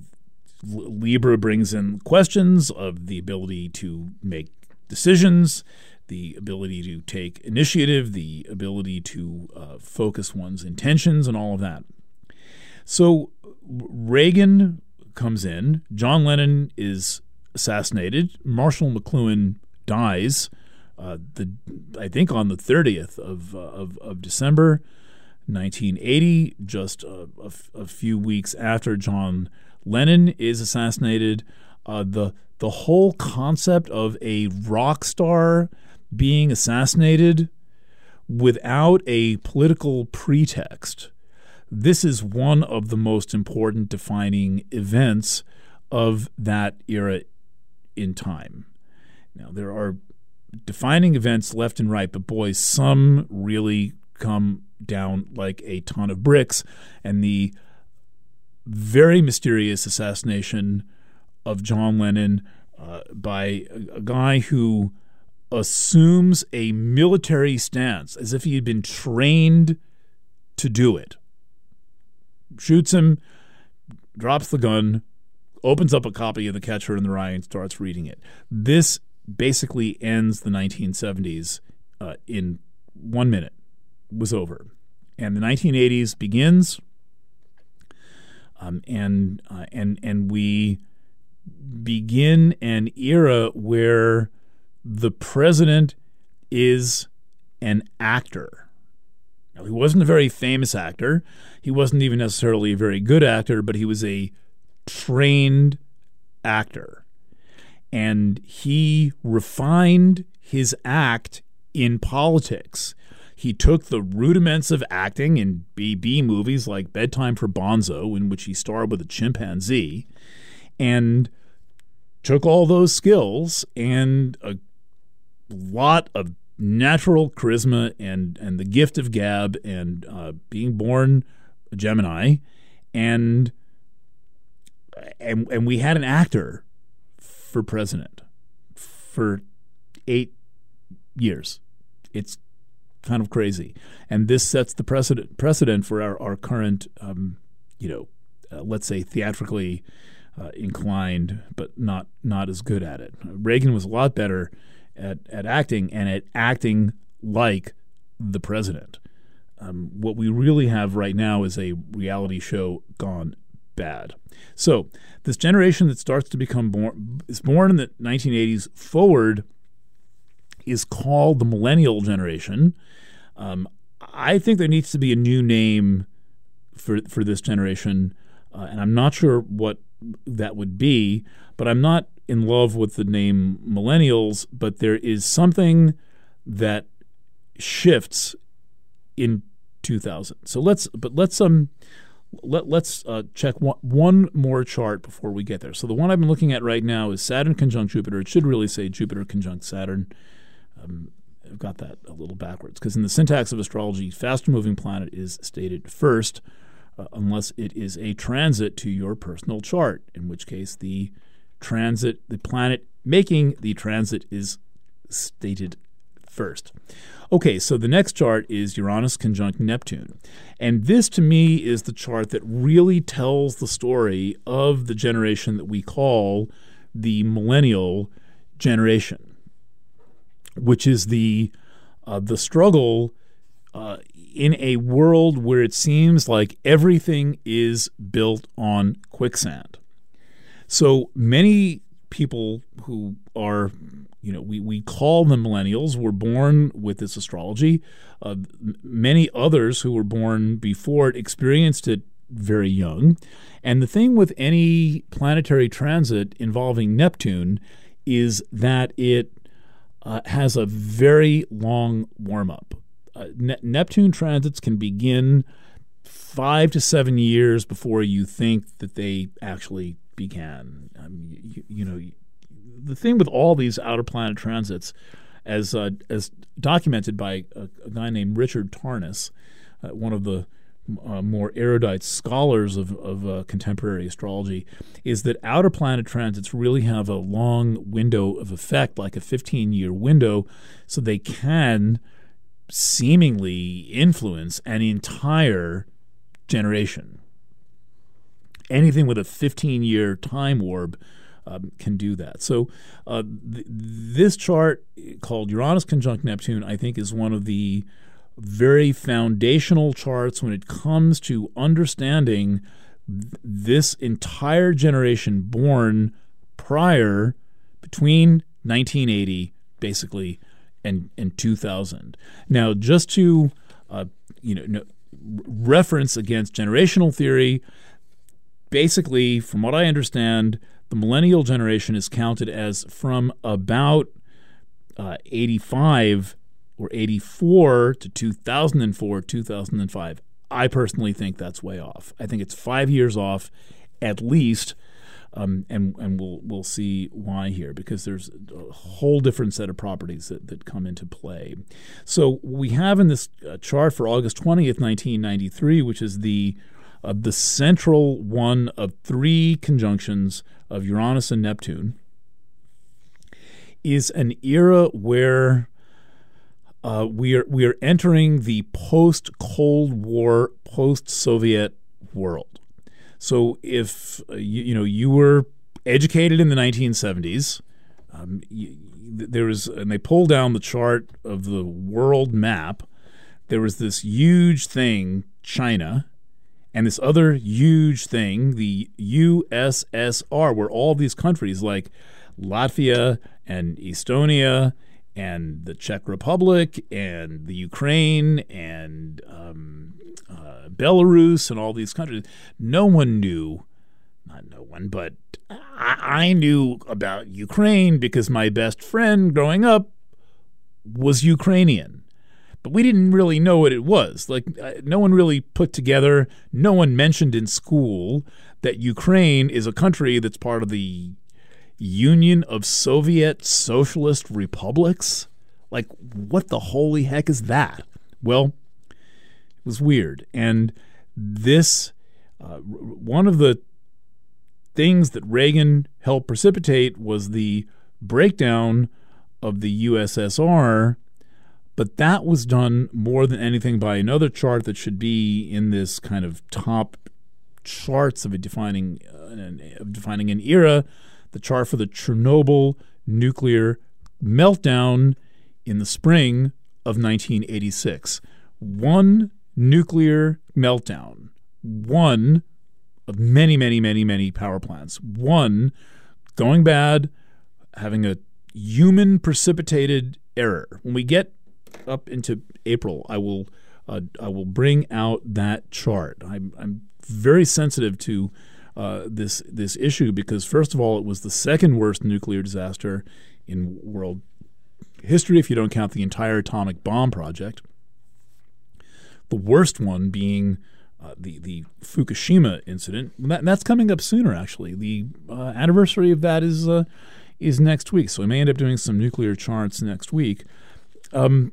Libra brings in questions of the ability to make decisions, the ability to take initiative, the ability to uh, focus one's intentions, and all of that. So Reagan comes in, John Lennon is assassinated, Marshall McLuhan dies, uh, the I think on the thirtieth of, uh, of, of December, nineteen eighty, just a, a, a few weeks after John Lennon is assassinated. Uh, the the whole concept of a rock star being assassinated without a political pretext, this is one of the most important defining events of that era in time. Now, there are defining events left and right, but boy, some really come down like a ton of bricks. And the very mysterious assassination of John Lennon uh, by a, a guy who assumes a military stance as if he had been trained to do it. Shoots him, drops the gun, opens up a copy of The Catcher in the Rye and starts reading it. This basically ends the nineteen seventies uh, in one minute. It was over. And the nineteen eighties begins, um, and uh, and and we begin an era where the president is an actor. Now, he wasn't a very famous actor. He wasn't even necessarily a very good actor, but he was a trained actor. And he refined his act in politics. He took the rudiments of acting in B B movies like Bedtime for Bonzo, in which he starred with a chimpanzee, and took all those skills and a lot of natural charisma and, and the gift of gab and uh, being born a Gemini, and, and and we had an actor for president for eight years. It's kind of crazy. And this sets the precedent precedent for our, our current, um, you know, uh, let's say theatrically uh, inclined, but not not as good at it. Reagan was a lot better at, at acting and at acting like the president. Um, what we really have right now is a reality show gone bad. So this generation that starts to become born is born in the nineteen eighties forward is called the millennial generation. Um, I think there needs to be a new name for for this generation, uh, and I'm not sure what that would be, but I'm not in love with the name millennials, but there is something that shifts in two thousand. So let's but let's um let let's uh, check one, one more chart before we get there. So the one I've been looking at right now is Saturn conjunct Jupiter. It should really say Jupiter conjunct Saturn. Um, I've got that a little backwards because in the syntax of astrology, faster moving planet is stated first, uh, unless it is a transit to your personal chart, in which case the transit, the planet making the transit is stated first. Okay, so the next chart is Uranus conjunct Neptune. And this, to me, is the chart that really tells the story of the generation that we call the millennial generation, which is the uh, the struggle uh, in a world where it seems like everything is built on quicksand. So many people who are, you know, we, we call them millennials, were born with this astrology. Uh, many others who were born before it experienced it very young. And the thing with any planetary transit involving Neptune is that it uh, has a very long warm-up. Uh, ne- Neptune transits can begin five to seven years before you think that they actually began. Um, you, you know, the thing with all these outer planet transits, as uh, as documented by a, a guy named Richard Tarnas, uh, one of the uh, more erudite scholars of, of uh, contemporary astrology, is that outer planet transits really have a long window of effect, like a fifteen-year window, so they can seemingly influence an entire generation. Anything with a fifteen-year time orb um, can do that. So uh, th- this chart called Uranus conjunct Neptune, I think, is one of the very foundational charts when it comes to understanding th- this entire generation born prior, between nineteen eighty, basically, and, and two thousand. Now, just to uh, you know, no, reference against generational theory, basically, from what I understand, the millennial generation is counted as from about uh, eighty-five or eighty-four to two thousand four, two thousand five. I personally think that's way off. I think it's five years off at least, um, and and we'll we'll see why here, because there's a whole different set of properties that, that come into play. So we have in this uh, chart for August twentieth, nineteen ninety-three, which is the uh, the central one of three conjunctions of Uranus and Neptune, is an era where Uh, we are we are entering the post-Cold War, post-Soviet world. So if uh, you, you know you were educated in the nineteen seventies, um, you, there was, and they pulled down the chart of the world map. There was this huge thing, China, and this other huge thing, the U S S R, where all these countries like Latvia and Estonia and the Czech Republic and the Ukraine and um, uh, Belarus and all these countries, no one knew, not no one, but I, I knew about Ukraine because my best friend growing up was Ukrainian. But we didn't really know what it was. Like, uh, no one really put together, no one mentioned in school that Ukraine is a country that's part of the Union of Soviet Socialist Republics? Like, what the holy heck is that? Well, it was weird. And this, uh, one of the things that Reagan helped precipitate was the breakdown of the U S S R, but that was done more than anything by another chart that should be in this kind of top charts of a defining, uh, of defining an era, the chart for the Chernobyl nuclear meltdown in the spring of nineteen eighty-six. One nuclear meltdown, one of many, many, many, many power plants, one going bad, having a human-precipitated error. When we get up into April, I will uh, I will bring out that chart. I'm, I'm very sensitive to Uh, this this issue because, first of all, it was the second worst nuclear disaster in world history if you don't count the entire atomic bomb project. The worst one being uh, the the Fukushima incident. That, that's coming up sooner, actually. The uh, anniversary of that is uh, is next week, so we may end up doing some nuclear charts next week. Um,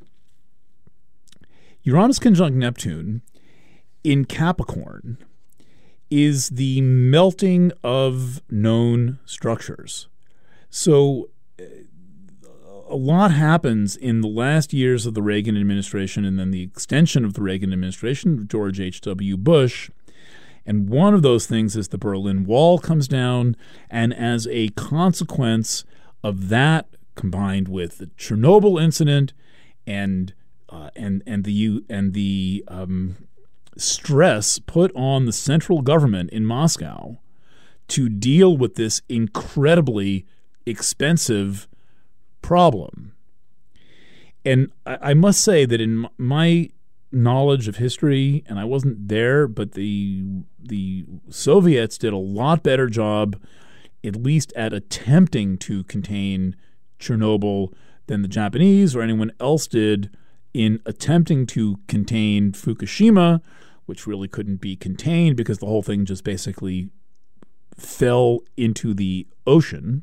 Uranus conjunct Neptune in Capricorn is the melting of known structures. So uh, a lot happens in the last years of the Reagan administration and then the extension of the Reagan administration, George H W. Bush. And one of those things is the Berlin Wall comes down, and as a consequence of that, combined with the Chernobyl incident and uh, and and the and the um, stress put on the central government in Moscow to deal with this incredibly expensive problem. And I, I must say that in my knowledge of history, and I wasn't there, but the the Soviets did a lot better job, at least at attempting to contain Chernobyl, than the Japanese or anyone else did in attempting to contain Fukushima, which really couldn't be contained because the whole thing just basically fell into the ocean.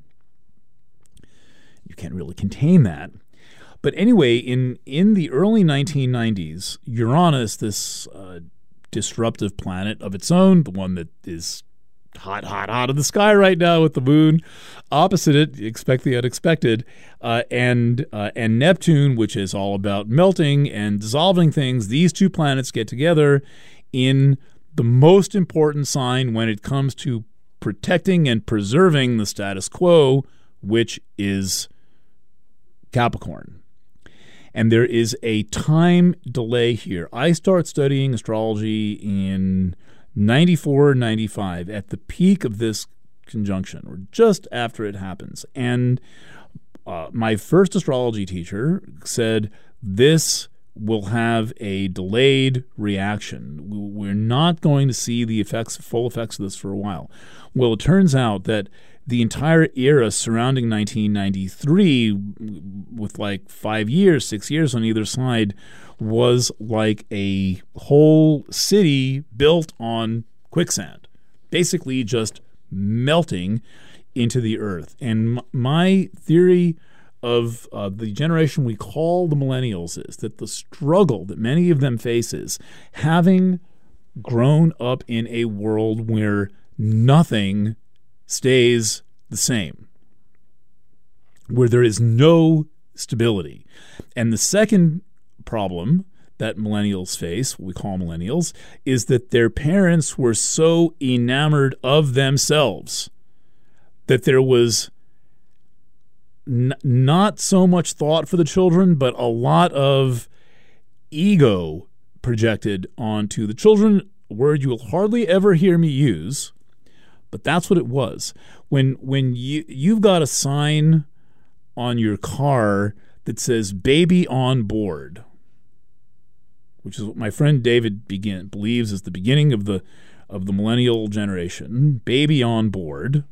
You can't really contain that. But anyway, in, in the early nineteen nineties, Uranus, this uh, disruptive planet of its own, the one that is hot, hot, hot in the sky right now with the moon opposite it, expect the unexpected, uh, and uh, and Neptune, which is all about melting and dissolving things, these two planets get together in the most important sign when it comes to protecting and preserving the status quo, which is Capricorn. And there is a time delay here. I start studying astrology in ninety-four, ninety-five, at the peak of this conjunction, or just after it happens. And uh, my first astrology teacher said, this will have a delayed reaction. We're not going to see the effects, full effects of this for a while. Well, it turns out that the entire era surrounding nineteen ninety-three, with like five years, six years on either side, was like a whole city built on quicksand, basically just melting into the earth. And m- my theory of uh, the generation we call the millennials is that the struggle that many of them face is having grown up in a world where nothing stays the same, where there is no stability. And the second problem that millennials face, what we call millennials, is that their parents were so enamored of themselves that there was n- not so much thought for the children, but a lot of ego projected onto the children, a word you will hardly ever hear me use. But that's what it was. When when you you've got a sign on your car that says "baby on board," which is what my friend David begin, believes is the beginning of the of the millennial generation, baby on board.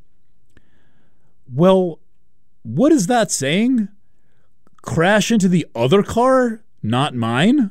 Well, what is that saying? Crash into the other car, not mine?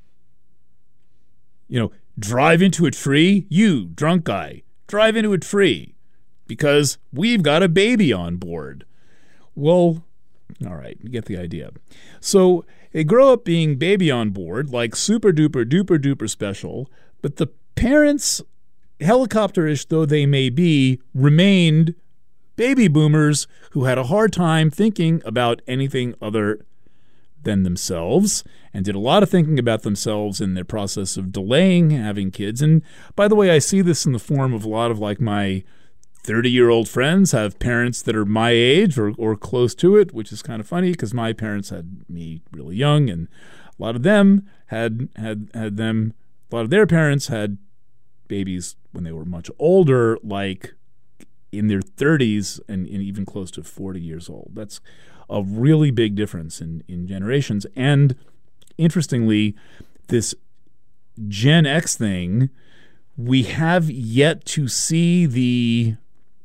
You know, drive into a tree, you drunk guy. Drive into it free because we've got a baby on board. Well, all right, you get the idea. So they grow up being baby on board, like super duper duper duper special, but the parents, helicopterish though they may be, remained baby boomers who had a hard time thinking about anything other than themselves, and did a lot of thinking about themselves in their process of delaying having kids. And by the way, I see this in the form of a lot of like my thirty-year-old friends have parents that are my age or, or close to it, which is kind of funny because my parents had me really young, and a lot of them had had had them. A lot of their parents had babies when they were much older, like in their thirties and, and even close to forty years old. That's a really big difference in, in generations. And interestingly, this Gen X thing, we have yet to see the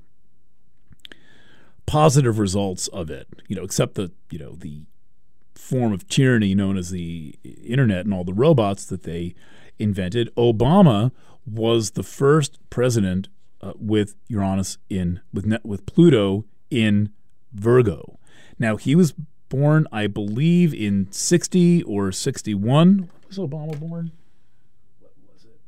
positive results of it, you know, except the, you know, the form of tyranny known as the internet and all the robots that they invented. Obama was the first president uh, with Uranus in, with net, with Pluto in Virgo. Now, he was born, I believe, in sixty or sixty-one. When was Obama born? What was it?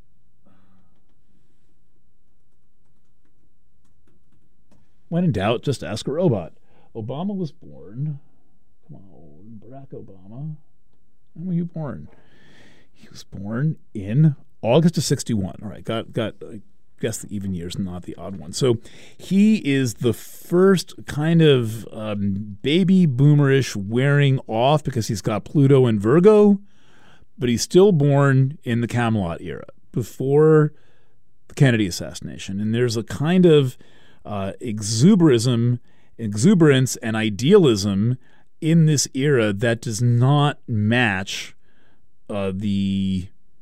When in doubt, just ask a robot. Obama was born. Come on, Barack Obama. When were you born? He was born in August of sixty-one. All right, got got. I guess the even years, not the odd one. So he is the first kind of um, baby boomerish wearing off because he's got Pluto and Virgo, but he's still born in the Camelot era before the Kennedy assassination. And there's a kind of uh, exuberism, exuberance and idealism in this era that does not match uh, the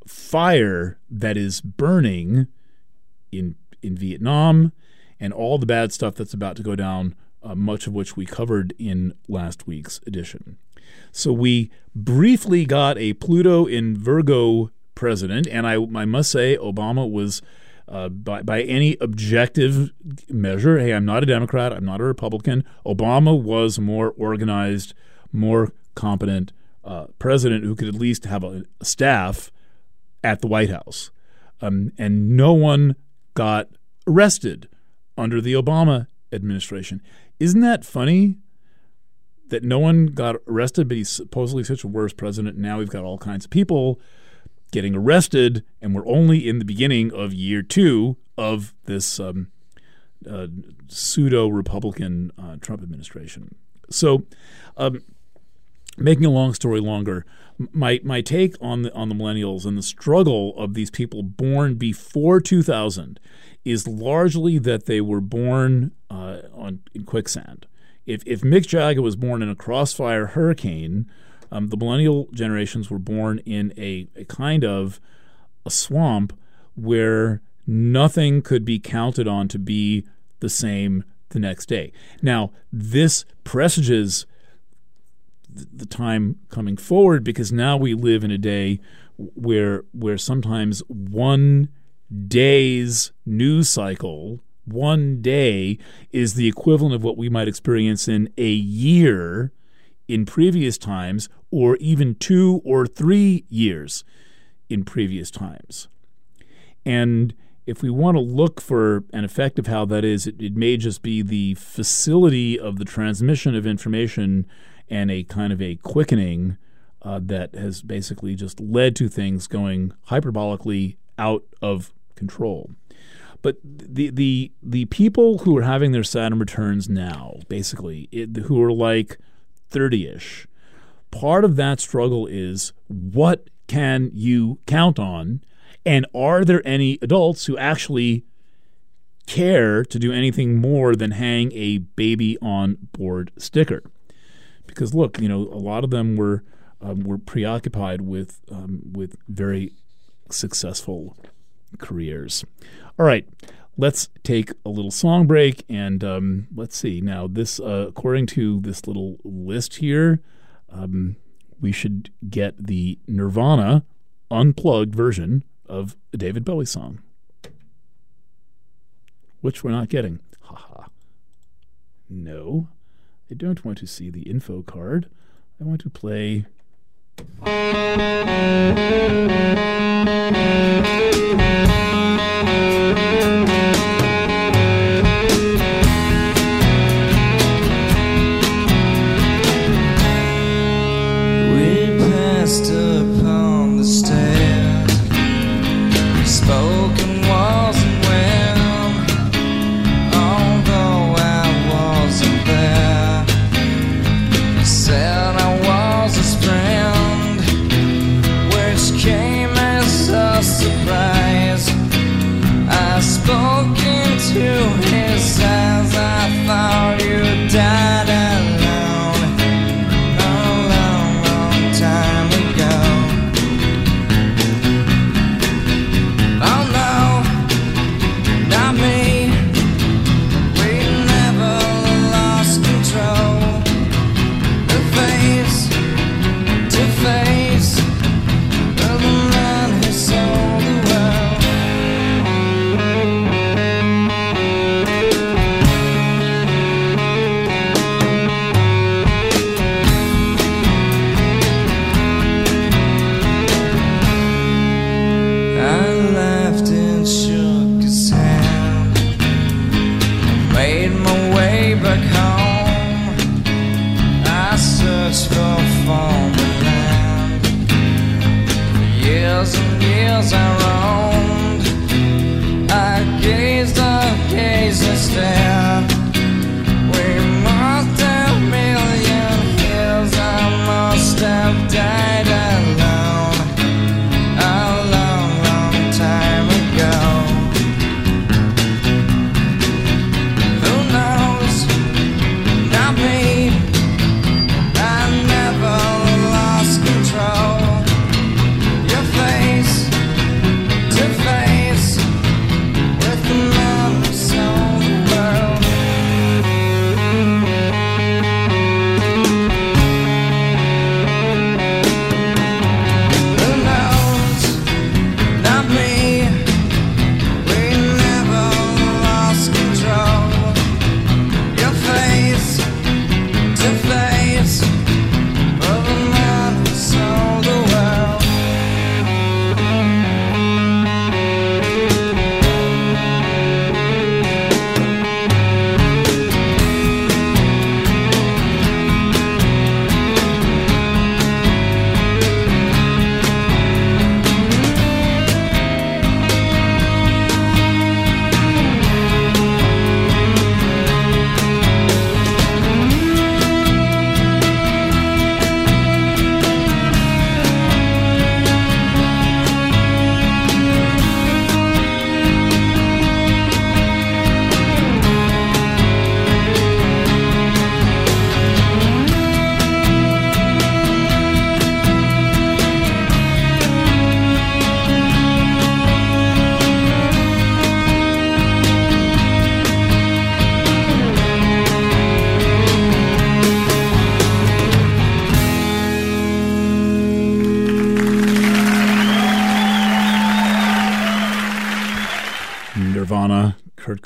fire that is burning in in Vietnam and all the bad stuff that's about to go down, uh, much of which we covered in last week's edition. So we briefly got a Pluto in Virgo president, and I, I must say Obama was, uh, by, by any objective measure, hey, I'm not a Democrat, I'm not a Republican, Obama was a more organized, more competent uh, president who could at least have a, a staff at the White House. Um, and no one got arrested under the Obama administration. Isn't that funny that no one got arrested, but he's supposedly such a worse president? Now we've got all kinds of people getting arrested, and we're only in the beginning of year two of this um, uh, pseudo-Republican uh, Trump administration. So, um, making a long story longer, my my take on the on the millennials and the struggle of these people born before two thousand is largely that they were born uh, on in quicksand. If if Mick Jagger was born in a crossfire hurricane, um, the millennial generations were born in a, a kind of a swamp where nothing could be counted on to be the same the next day. Now, this presages the time coming forward, because now we live in a day where where sometimes one day's news cycle, one day, is the equivalent of what we might experience in a year in previous times, or even two or three years in previous times. And if we want to look for an effect of how that is, it, it may just be the facility of the transmission of information and a kind of a quickening uh, that has basically just led to things going hyperbolically out of control. But the the the people who are having their Saturn returns now, basically, it, who are like thirty-ish, part of that struggle is, what can you count on? And are there any adults who actually care to do anything more than hang a baby on board sticker? Because look, you know, a lot of them were um, were preoccupied with um, with very successful careers. All right, let's take a little song break, and um, let's see. Now, this uh, according to this little list here, um, we should get the Nirvana unplugged version of a David Bowie song, which we're not getting. Ha ha. No. I don't want to see the info card. I want to play. We passed upon the stairs, spoken walls and wind, although I wasn't there. Said I was his friend, which came as a surprise. I spoke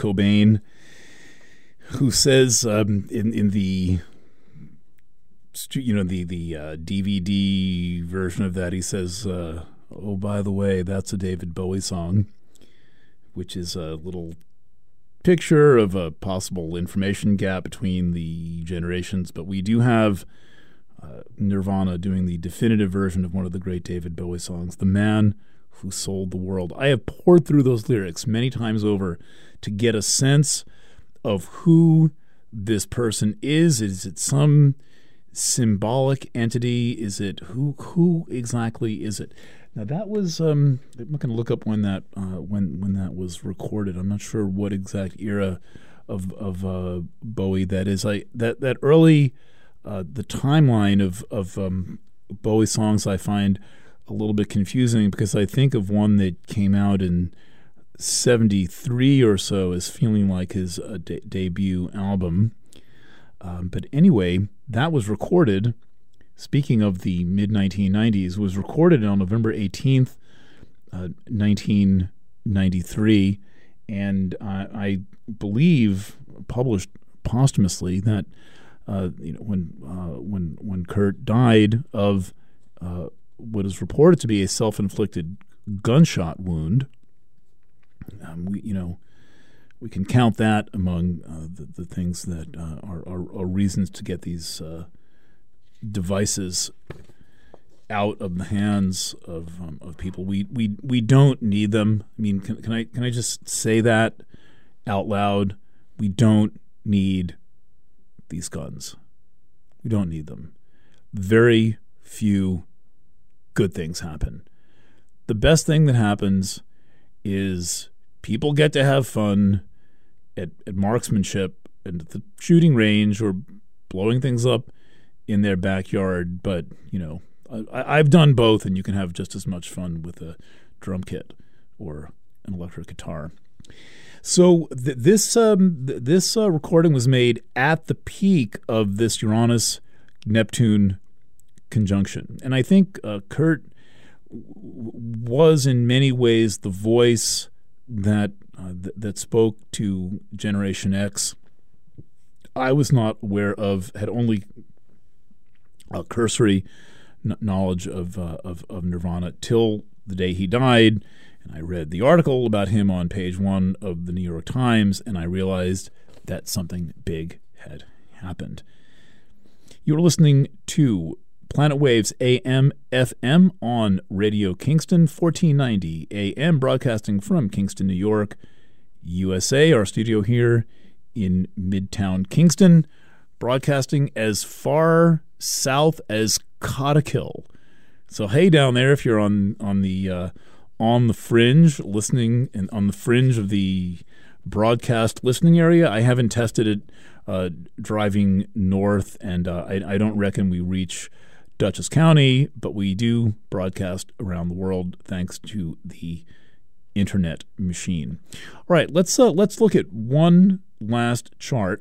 Cobain, who says um, in in the you know the the uh, D V D version of that, he says, uh, "Oh, by the way, that's a David Bowie song," which is a little picture of a possible information gap between the generations. But we do have uh, Nirvana doing the definitive version of one of the great David Bowie songs, "The Man Who Sold the World." I have poured through those lyrics many times over to get a sense of who this person is. Is it some symbolic entity? Is it who? Who exactly is it? Now that was um, I'm not going to look up when that uh, when when that was recorded. I'm not sure what exact era of of uh, Bowie that is. I that that early uh, the timeline of of um, Bowie songs I find a little bit confusing, because I think of one that came out in seventy-three or so as feeling like his uh, de- debut album. Um, but anyway, that was recorded, speaking of the mid nineteen nineties, was recorded on November eighteenth, uh, nineteen ninety-three, and uh, I believe published posthumously that uh, you know when uh, when when Kurt died of uh, what is reported to be a self-inflicted gunshot wound. Um, we, you know, we can count that among uh, the, the things that uh, are, are, are reasons to get these uh, devices out of the hands of um, of people. We we we don't need them. I mean, can, can I can I just say that out loud? We don't need these guns. We don't need them. Very few good things happen. The best thing that happens is people get to have fun at, at marksmanship and at the shooting range or blowing things up in their backyard. But, you know, I, I've done both, and you can have just as much fun with a drum kit or an electric guitar. So th- this um, th- this uh, recording was made at the peak of this Uranus-Neptune conjunction. And I think uh, Kurt w- was in many ways the voice that uh, th- that spoke to Generation X. I was not aware of, had only a cursory n- knowledge of, uh, of of Nirvana till the day he died. And I read the article about him on page one of the New York Times, and I realized that something big had happened. You are listening to Planet Waves A M F M on Radio Kingston, fourteen ninety A M, broadcasting from Kingston, New York, U S A. Our studio here in Midtown Kingston, broadcasting as far south as Cottikill. So hey, down there, if you're on on the uh, on the fringe, listening and on the fringe of the broadcast listening area. I haven't tested it uh, driving north, and uh, I, I don't reckon we reach Dutchess County, but we do broadcast around the world thanks to the internet machine. All right, let's uh, let's look at one last chart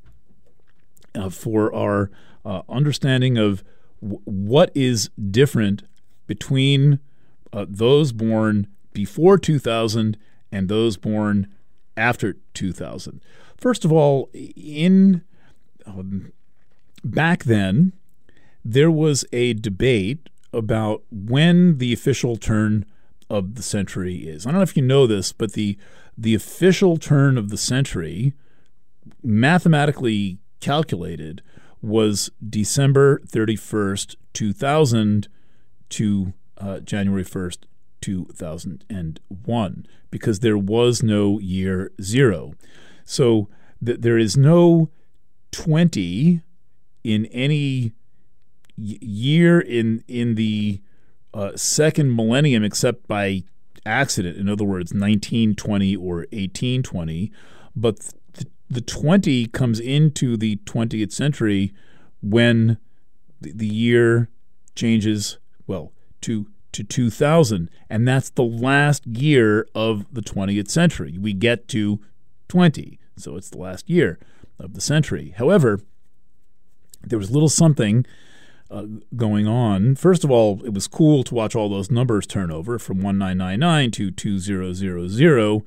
uh, for our uh, understanding of w- what is different between uh, those born before two thousand and those born after two thousand. First of all, in um, back then, there was a debate about when the official turn of the century is. I don't know if you know this, but the the official turn of the century, mathematically calculated, was December thirty-first, two thousand to uh, January first, two thousand one, because there was no year zero. So th- there is no twenty in any y- year in in the uh, second millennium except by accident. In other words, nineteen twenty or eighteen twenty. But th- the twenty comes into the twentieth century when the, the year changes, well, to to two thousand, and that's the last year of the twentieth century. We get to twenty, so it's the last year of the century. However, there was little something uh, going on. First of all, it was cool to watch all those numbers turn over from nineteen ninety-nine to two thousand,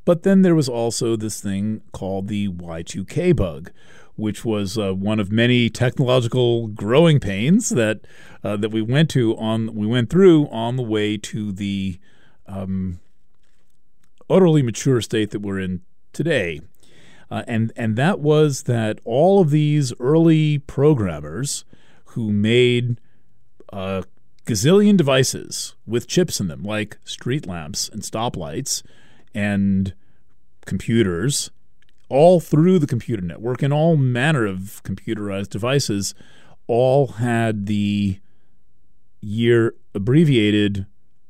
But then there was also this thing called the Y two K bug, which was uh, one of many technological growing pains that uh, that we went to on we went through on the way to the um, utterly mature state that we're in today. Uh, and and that was that all of these early programmers who made a gazillion devices with chips in them, like street lamps and stoplights and computers, all through the computer network and all manner of computerized devices, all had the year abbreviated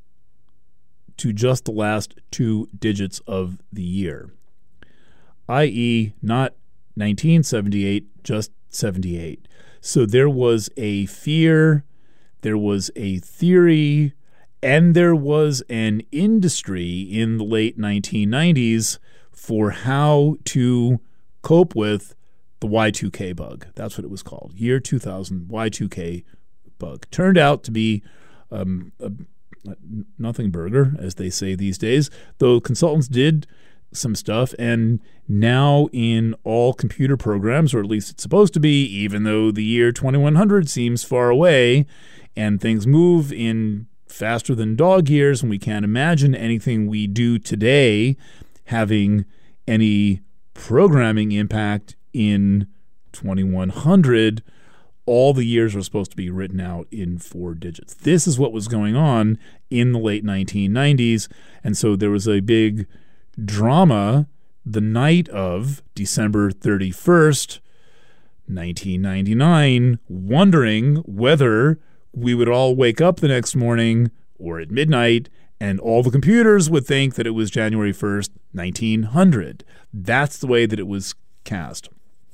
to just the last two digits of the year, that is not nineteen seventy-eight, just seventy-eight. So there was a fear, there was a theory, and there was an industry in the late nineteen nineties for how to cope with the Y two K bug. That's what it was called. Year two thousand, Y two K bug. Turned out to be um, a, a nothing burger, as they say these days, though consultants did some stuff, and now in all computer programs, or at least it's supposed to be, even though the year twenty-one hundred seems far away, and things move in faster than dog years, and we can't imagine anything we do today having any programming impact in twenty-one hundred. All the years are supposed to be written out in four digits. This is what was going on in the late nineteen nineties, and so there was a big drama the night of December thirty-first, nineteen ninety-nine, wondering whether we would all wake up the next morning or at midnight and all the computers would think that it was January first, nineteen hundred. That's the way that it was cast.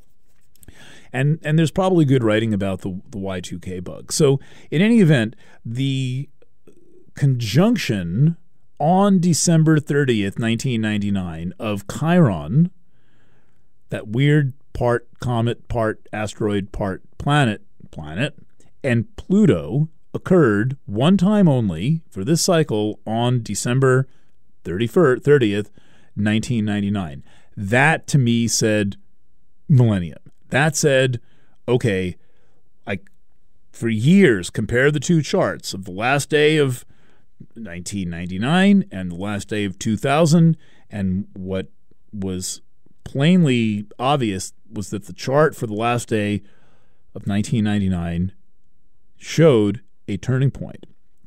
And and there's probably good writing about the, the Y two K bug. So in any event, the conjunction on December thirtieth, nineteen ninety-nine, of Chiron, that weird part comet, part asteroid, part planet, planet, and Pluto occurred one time only for this cycle on December thirty-first, thirtieth, nineteen ninety-nine. That to me said millennium. That said, okay, I for years compare the two charts of the last day of nineteen ninety-nine and the last day of two thousand, and what was plainly obvious was that the chart for the last day of nineteen ninety-nine showed a turning point.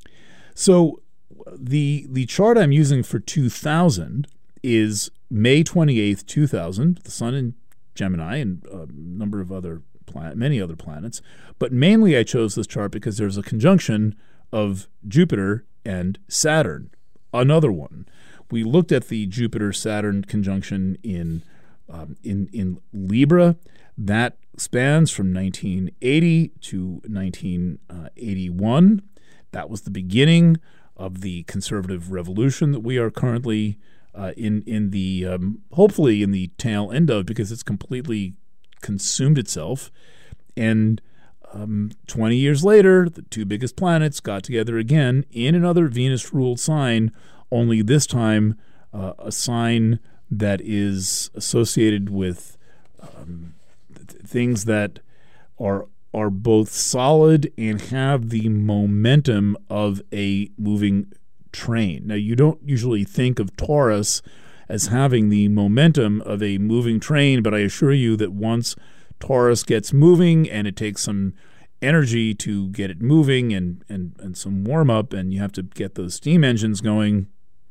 So the the chart I'm using for two thousand is May twenty-eighth, two thousand, the sun in Gemini and a number of other planet, many other planets, but mainly I chose this chart because there's a conjunction of Jupiter and Saturn, another one. We looked at the Jupiter-Saturn conjunction in um, in in Libra. That spans from nineteen eighty to nineteen eighty-one. That was the beginning of the conservative revolution that we are currently uh, in in the um, hopefully in the tail end of, because it's completely consumed itself. And Um, twenty years later, the two biggest planets got together again in another Venus-ruled sign, only this time uh, a sign that is associated with um, th- things that are are both solid and have the momentum of a moving train. Now, you don't usually think of Taurus as having the momentum of a moving train, but I assure you that once Taurus gets moving, and it takes some energy to get it moving and, and, and some warm-up, and you have to get those steam engines going,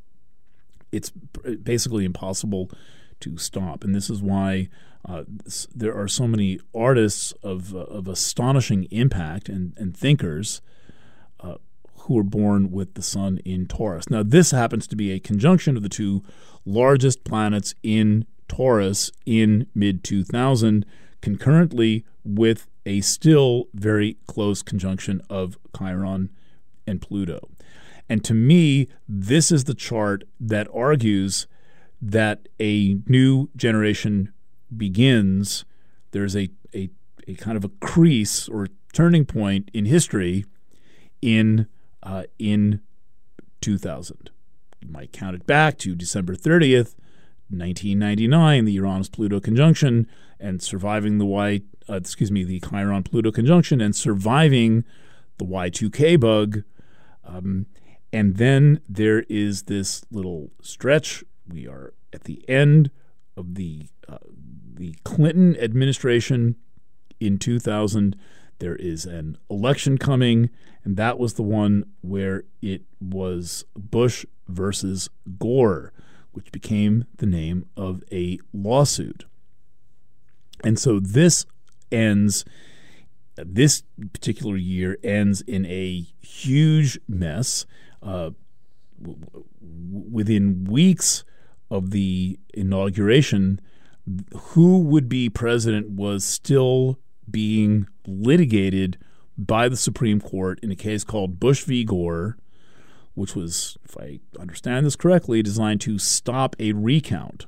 it's basically impossible to stop. And this is why uh, this, there are so many artists of, uh, of astonishing impact and, and thinkers uh, who are born with the sun in Taurus. Now, this happens to be a conjunction of the two largest planets in Taurus in mid two thousand, concurrently with a still very close conjunction of Chiron and Pluto. And to me, this is the chart that argues that a new generation begins. There's a, a, a kind of a crease or turning point in history in uh, in two thousand. You might count it back to December thirtieth, nineteen ninety-nine, the Uranus-Pluto conjunction, and surviving the Y, uh, excuse me, the Chiron-Pluto conjunction, and surviving the Y two K bug. Um, and then there is this little stretch. We are at the end of the uh, the Clinton administration in two thousand. There is an election coming, and that was the one where it was Bush versus Gore, which became the name of a lawsuit. And so this ends, this particular year ends in a huge mess. Uh, w- within weeks of the inauguration, who would be president was still being litigated by the Supreme Court in a case called Bush v. Gore, which was, if I understand this correctly, designed to stop a recount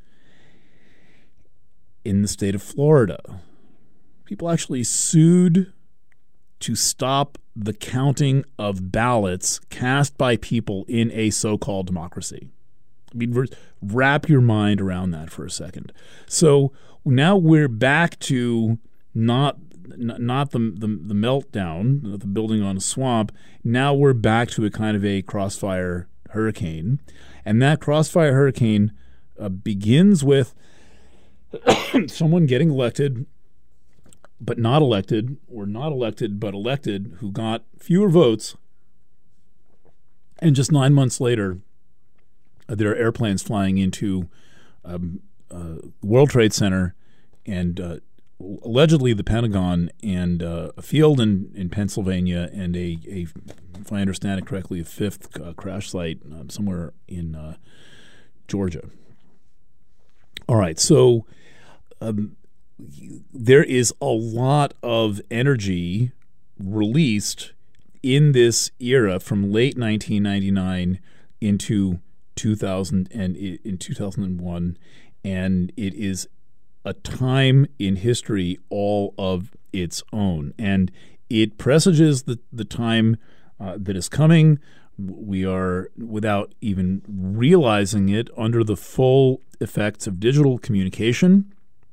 in the state of Florida. People actually sued to stop the counting of ballots cast by people in a so-called democracy. I mean, wrap your mind around that for a second. So now we're back to not not the, the the meltdown, the building on a swamp. Now we're back to a kind of a crossfire hurricane. And that crossfire hurricane uh, begins with someone getting elected but not elected, or not elected but elected, who got fewer votes. And just nine months later, uh, there are airplanes flying into um, uh, World Trade Center and uh, allegedly the Pentagon, and uh, a field in, in Pennsylvania, and a, a, if I understand it correctly, a fifth uh, crash site uh, somewhere in uh, Georgia. All right, so um, there is a lot of energy released in this era from late nineteen ninety-nine into two thousand and in two thousand one, and it is a time in history all of its own, and it presages the the time uh, that is coming. We are, without even realizing it, under the full effects of digital communication.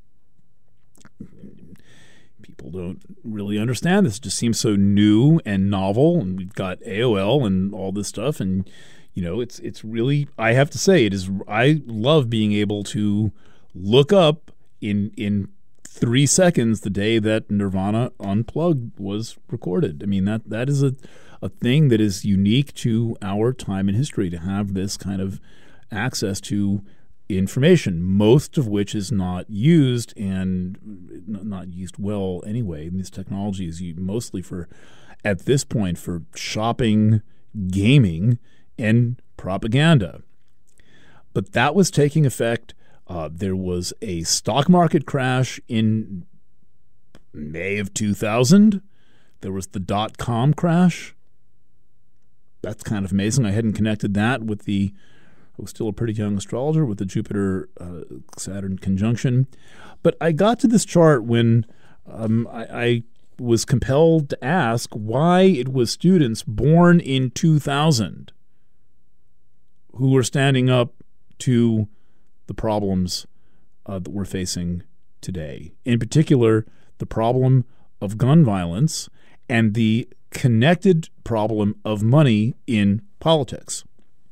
People don't really understand this. It just seems so new and novel, and we've got A O L and all this stuff, and you know, it's it's really, I have to say, it is. I love being able to look up in in three seconds the day that Nirvana Unplugged was recorded. I mean, that that is a a thing that is unique to our time in history, to have this kind of access to information, most of which is not used, and not used well anyway. And this technology is used mostly for, at this point, for shopping, gaming, and propaganda. But that was taking effect. Uh, there was a stock market crash in May of two thousand. There was the dot-com crash. That's kind of amazing. I hadn't connected that with the, I was still a pretty young astrologer, with the Jupiter-Saturn uh, conjunction. But I got to this chart when um, I, I was compelled to ask why it was students born in two thousand who were standing up to the problems uh, that we're facing today. In particular, the problem of gun violence and the connected problem of money in politics.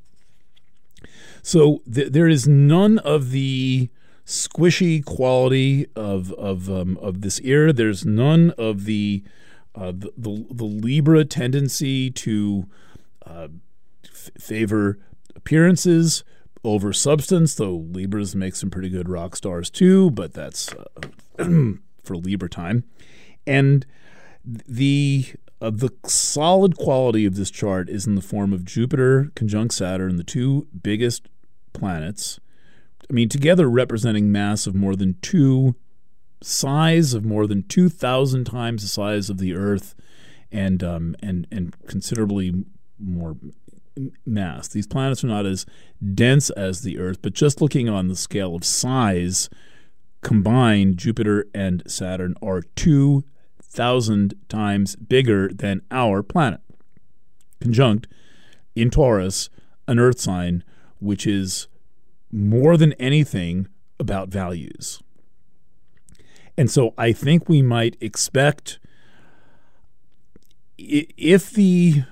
So th- there is none of the squishy quality of of um, of this era. There's none of the uh, the, the the Libra tendency to uh, f- favor appearances over substance, though Libras make some pretty good rock stars too, but that's uh, for Libra time. And the uh, the solid quality of this chart is in the form of Jupiter conjunct Saturn, the two biggest planets. I mean, together representing mass of more than two, size of more than two thousand times the size of the Earth, and um, and and considerably more mass. These planets are not as dense as the Earth, but just looking on the scale of size, combined, Jupiter and Saturn are two thousand times bigger than our planet. Conjunct in Taurus, an Earth sign, which is more than anything about values. And so I think we might expect, if the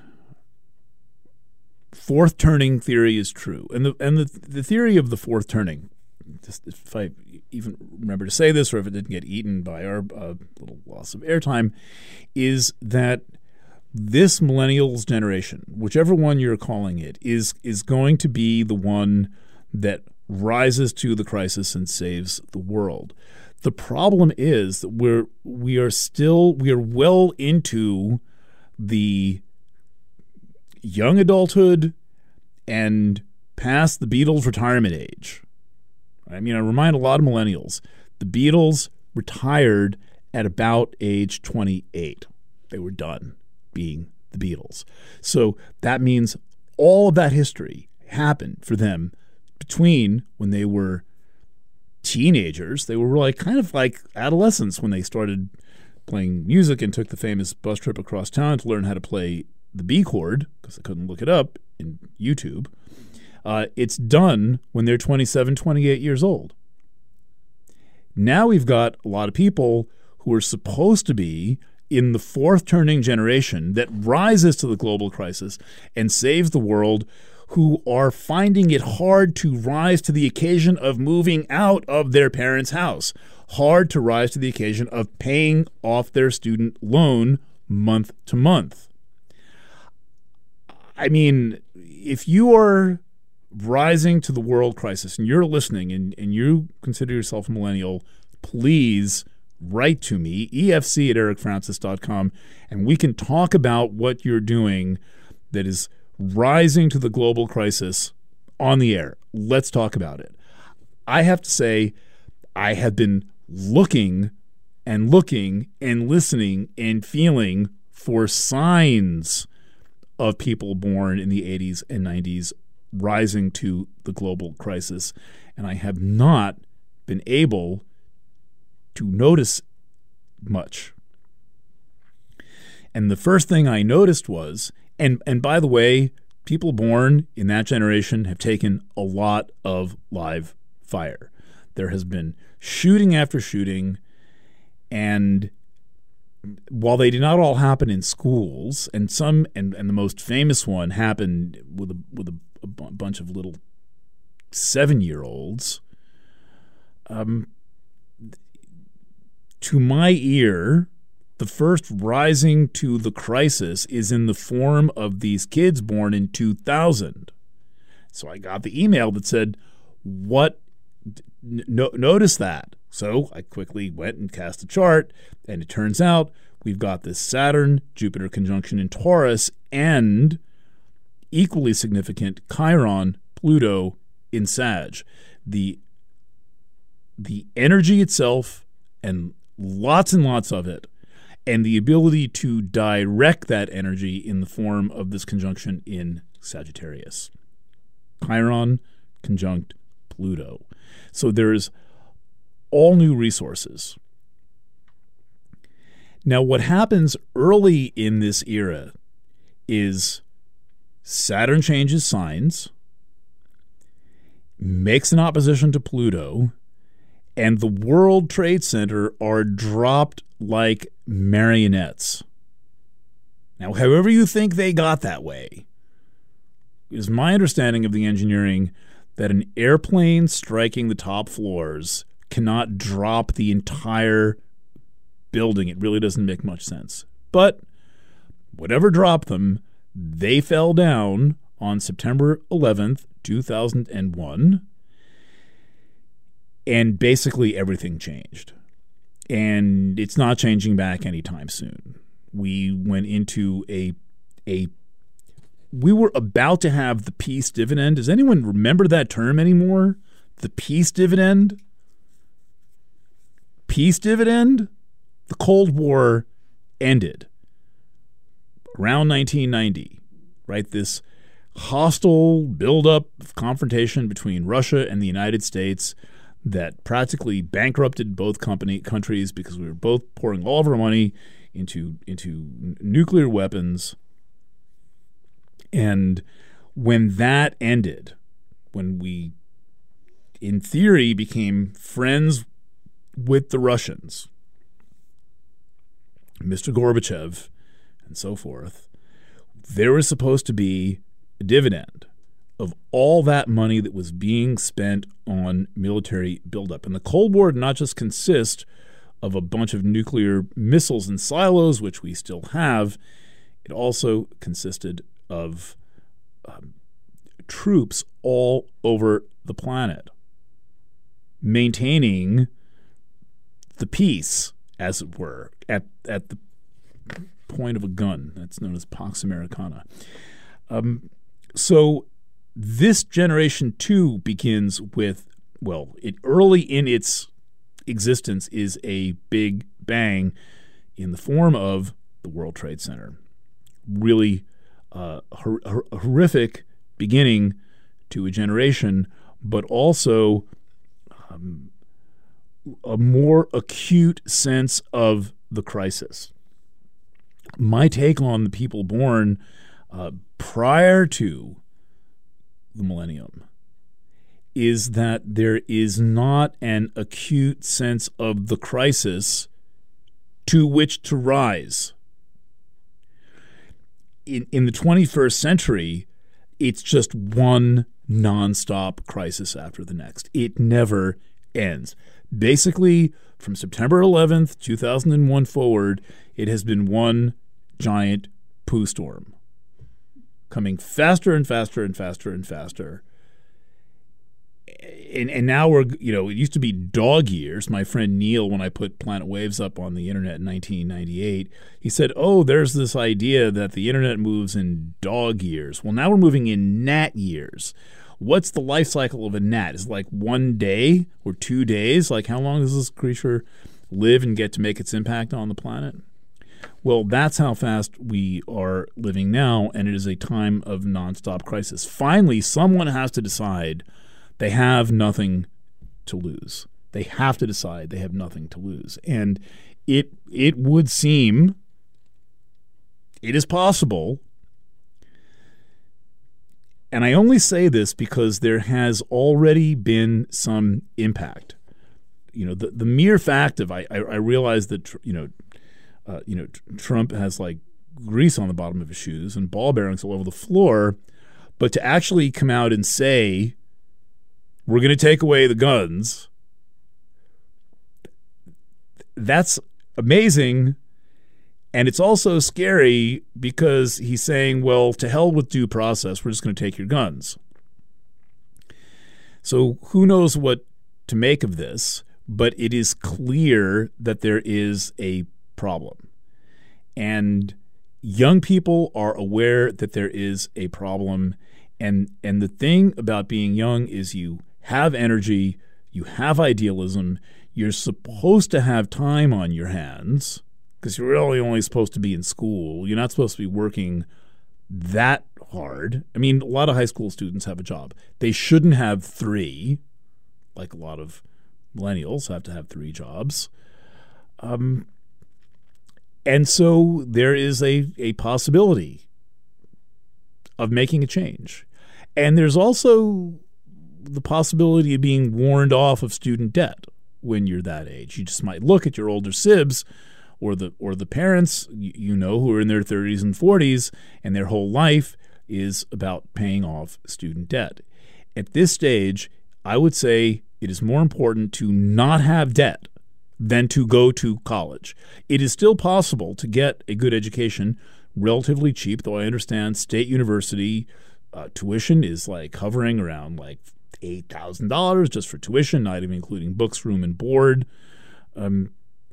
fourth turning theory is true, and the and the, the theory of the fourth turning, just if I even remember to say this, or if it didn't get eaten by our uh, little loss of airtime, is that this millennials generation, whichever one you're calling it, is is going to be the one that rises to the crisis and saves the world. The problem is that we're we are still we are well into the young adulthood and past the Beatles retirement age. I mean, I remind a lot of millennials, the Beatles retired at about age twenty-eight. They were done being the Beatles. So that means all of that history happened for them between when they were teenagers. They were like kind of like adolescents when they started playing music and took the famous bus trip across town to learn how to play the B chord, because they couldn't look it up in YouTube. Uh, it's done when they're twenty-seven, twenty-eight years old. Now we've got a lot of people who are supposed to be in the fourth turning generation that rises to the global crisis and saves the world, who are finding it hard to rise to the occasion of moving out of their parents' house, hard to rise to the occasion of paying off their student loan month to month. I mean, if you are rising to the world crisis and you're listening and, and you consider yourself a millennial, please write to me, E F C at eric francis dot com, and we can talk about what you're doing that is rising to the global crisis on the air. Let's talk about it. I have to say, I have been looking and looking and listening and feeling for signs of people born in the eighties and nineties rising to the global crisis, and I have not been able to notice much. And the first thing I noticed was, and and by the way, people born in that generation have taken a lot of live fire. There has been shooting after shooting, and while they did not all happen in schools, and some and, and the most famous one happened with a with a, a bunch of little seven-year-olds, um, to my ear, the first rising to the crisis is in the form of these kids born in two thousand. So I got the email that said, what, no, notice that. So I quickly went and cast a chart, and it turns out we've got this Saturn-Jupiter conjunction in Taurus and equally significant Chiron-Pluto in Sag. The, the energy itself, and lots and lots of it, and the ability to direct that energy in the form of this conjunction in Sagittarius. Chiron conjunct Pluto. So there's all new resources. Now, what happens early in this era is Saturn changes signs, makes an opposition to Pluto, and the World Trade Center are dropped like marionettes. Now, however you think they got that way, it is my understanding of the engineering that an airplane striking the top floors cannot drop the entire building. It really doesn't make much sense. But whatever dropped them, they fell down on September eleventh, two thousand one, and basically everything changed. And it's not changing back anytime soon. We went into a a we were about to have the peace dividend. Does anyone remember that term anymore? The peace dividend? Peace dividend? The Cold War ended around nineteen ninety, right? This hostile buildup of confrontation between Russia and the United States that practically bankrupted both company countries because we were both pouring all of our money into into n- nuclear weapons. And when that ended, when we in theory, became friends with the Russians, Mister Gorbachev, and so forth, there was supposed to be a dividend of all that money that was being spent on military buildup. And the Cold War did not just consist of a bunch of nuclear missiles and silos, which we still have. It also consisted of um, troops all over the planet maintaining the peace, as it were, at, at the point of a gun. That's known as Pax Americana. Um, so this generation, too, begins with, well, it early in its existence is a big bang in the form of the World Trade Center. Really uh, hor- hor- horrific beginning to a generation, but also um, a more acute sense of the crisis. My take on the people born uh, prior to the millennium is that there is not an acute sense of the crisis to which to rise. In, in the twenty-first century, it's just one nonstop crisis after the next. It never ends. Basically, from September eleventh, two thousand one forward, it has been one giant poo storm, coming faster and faster and faster and faster. And, and now we're, you know, it used to be dog years. My friend Neil, when I put Planet Waves up on the internet in nineteen ninety-eight, he said, oh, there's this idea that the internet moves in dog years. Well, now we're moving in gnat years. What's the life cycle of a gnat? Is it like one day or two days? Like, how long does this creature live and get to make its impact on the planet? Well, that's how fast we are living now, and it is a time of nonstop crisis. Finally, someone has to decide they have nothing to lose. They have to decide they have nothing to lose. And it it would seem, it is possible, and I only say this because there has already been some impact. You know, the, the mere fact of, I, I, I realize that, you know, uh, you know, Trump has like grease on the bottom of his shoes and ball bearings all over the floor, but to actually come out and say, we're going to take away the guns, that's amazing. And it's also scary because he's saying, well, to hell with due process, we're just going to take your guns. So who knows what to make of this, but it is clear that there is a problem. And young people are aware that there is a problem. And, and the thing about being young is you have energy, you have idealism, you're supposed to have time on your hands because you're really only supposed to be in school. You're not supposed to be working that hard. I mean, a lot of high school students have a job. They shouldn't have three, like a lot of millennials have to have three jobs. Um, and so there is a, a possibility of making a change. And there's also the possibility of being warned off of student debt when you're that age. You just might look at your older sibs or the or the parents you know who are in their thirties and forties, and their whole life is about paying off student debt. At this stage, I would say it is more important to not have debt than to go to college. It is still possible to get a good education relatively cheap, though I understand state university uh, tuition is like hovering around like eight thousand dollars just for tuition, not even including books, room, and board. Um,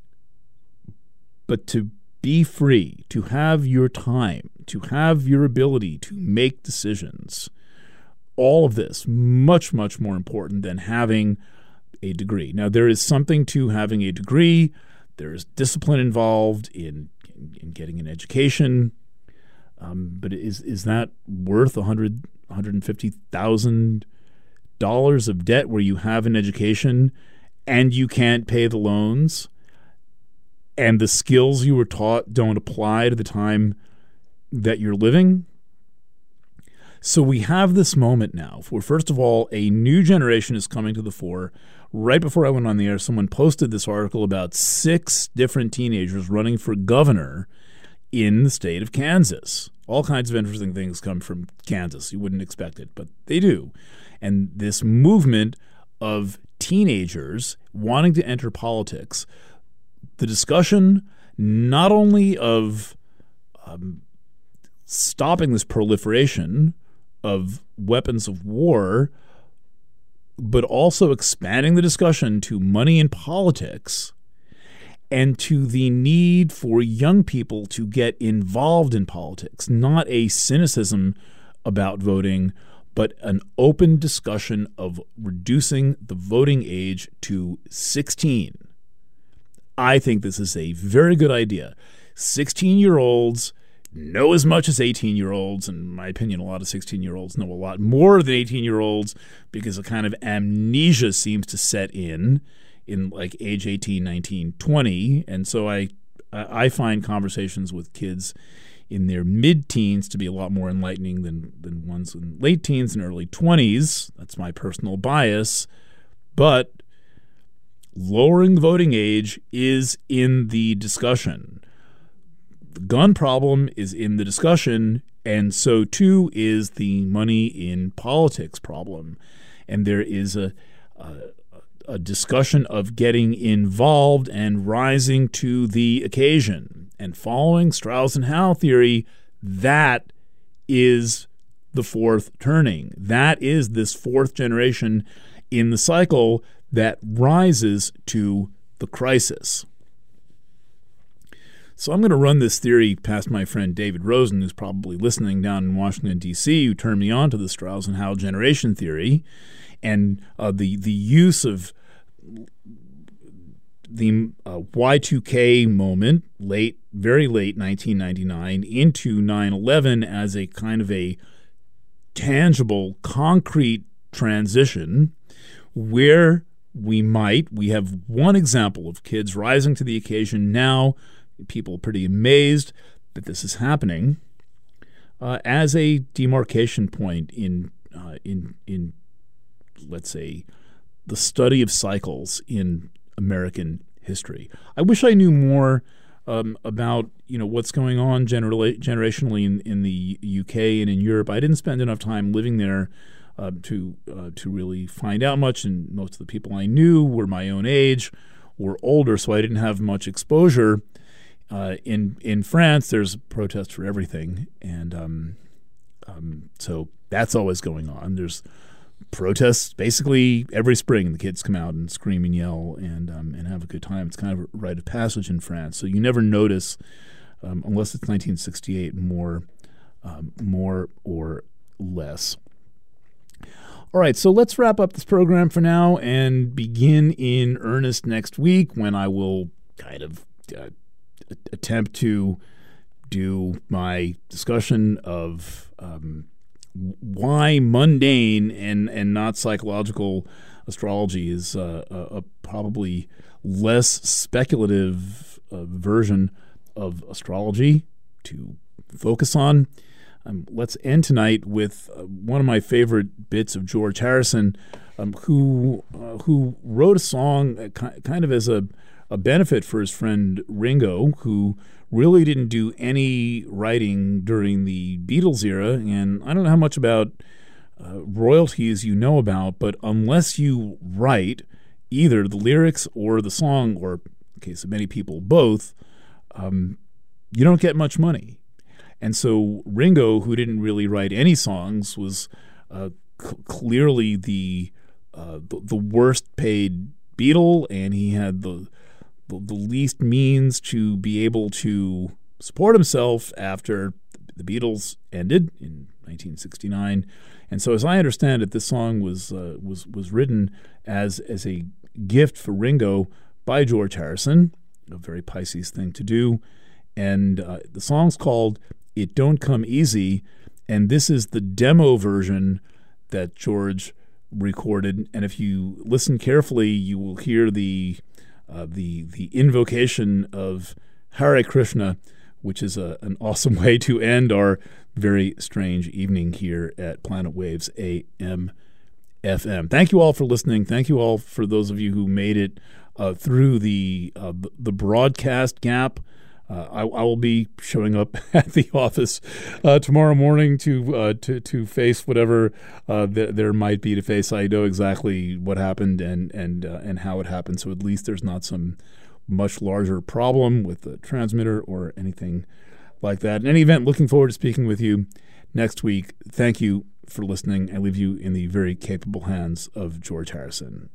but to be free, to have your time, to have your ability to make decisions, all of this, much, much more important than having a degree. Now, there is something to having a degree. There is discipline involved in, in, in getting an education. Um, but is is that worth one hundred thousand dollars, one hundred fifty thousand dollars of debt where you have an education and you can't pay the loans and the skills you were taught don't apply to the time that you're living? So we have this moment now where, first of all, a new generation is coming to the fore. Right before I went on the air, someone posted this article about six different teenagers running for governor in the state of Kansas. All kinds of interesting things come from Kansas. You wouldn't expect it, but they do. And this movement of teenagers wanting to enter politics, the discussion not only of um, stopping this proliferation of weapons of war, but also expanding the discussion to money in politics and to the need for young people to get involved in politics, not a cynicism about voting, but an open discussion of reducing the voting age to sixteen. I think this is a very good idea. sixteen-year-olds know as much as eighteen-year-olds. In my opinion, a lot of sixteen-year-olds know a lot more than eighteen-year-olds because a kind of amnesia seems to set in in like age eighteen, nineteen, twenty. And so I I find conversations with kids in their mid-teens to be a lot more enlightening than, than ones in late teens and early twenties. That's my personal bias. But lowering the voting age is in the discussion. The gun problem is in the discussion, and so too is the money in politics problem. And there is a, a, a discussion of getting involved and rising to the occasion. And following Strauss and Howe theory, that is the fourth turning. That is this fourth generation in the cycle that rises to the crisis. So I'm going to run this theory past my friend David Rosen, who's probably listening down in Washington, D C, who turned me on to the Strauss and Howe generation theory and uh, the, the use of the uh, Y two K moment, late, very late nineteen ninety-nine, into nine eleven as a kind of a tangible, concrete transition where we might, we have one example of kids rising to the occasion now, people are pretty amazed that this is happening, uh, as a demarcation point in, uh, in, in, let's say, the study of cycles in American history. I wish I knew more um, about, you know, what's going on generally, generationally in, in the U K and in Europe. I didn't spend enough time living there uh, to uh, to really find out much, and most of the people I knew were my own age or older, so I didn't have much exposure. Uh, in in France, there's protests for everything, and um, um, so that's always going on. There's protests basically every spring. The kids come out and scream and yell and um, and have a good time. It's kind of a rite of passage in France. So you never notice, um, unless it's nineteen sixty-eight, more, um, more or less. All right, so let's wrap up this program for now and begin in earnest next week when I will kind of uh, attempt to do my discussion of um, why mundane and, and not psychological astrology is uh, a, a probably less speculative uh, version of astrology to focus on. Um, let's end tonight with uh, one of my favorite bits of George Harrison, um, who uh, who wrote a song uh, ki- kind of as a, a benefit for his friend Ringo, who really didn't do any writing during the Beatles era. And I don't know how much about uh, royalties you know about, but unless you write either the lyrics or the song, or in the case of many people, both, um, you don't get much money. And so Ringo, who didn't really write any songs, was uh, c- clearly the, uh, the the worst paid Beatle, and he had the, the the least means to be able to support himself after the Beatles ended in nineteen sixty-nine. And so, as I understand it, this song was uh, was was written as as a gift for Ringo by George Harrison, a very Pisces thing to do. And uh, the song's called "It Don't Come Easy," and this is the demo version that George recorded. And if you listen carefully, you will hear the uh, the the invocation of Hare Krishna, which is a, an awesome way to end our very strange evening here at Planet Waves A M F M. Thank you all for listening. Thank you all for those of you who made it uh, through the uh, the broadcast gap. Uh, I, I will be showing up at the office uh, tomorrow morning to uh, to to face whatever uh, th- there might be to face. I know exactly what happened and and uh, and how it happened, so at least there's not some much larger problem with the transmitter or anything like that. In any event, looking forward to speaking with you next week. Thank you for listening. I leave you in the very capable hands of George Harrison.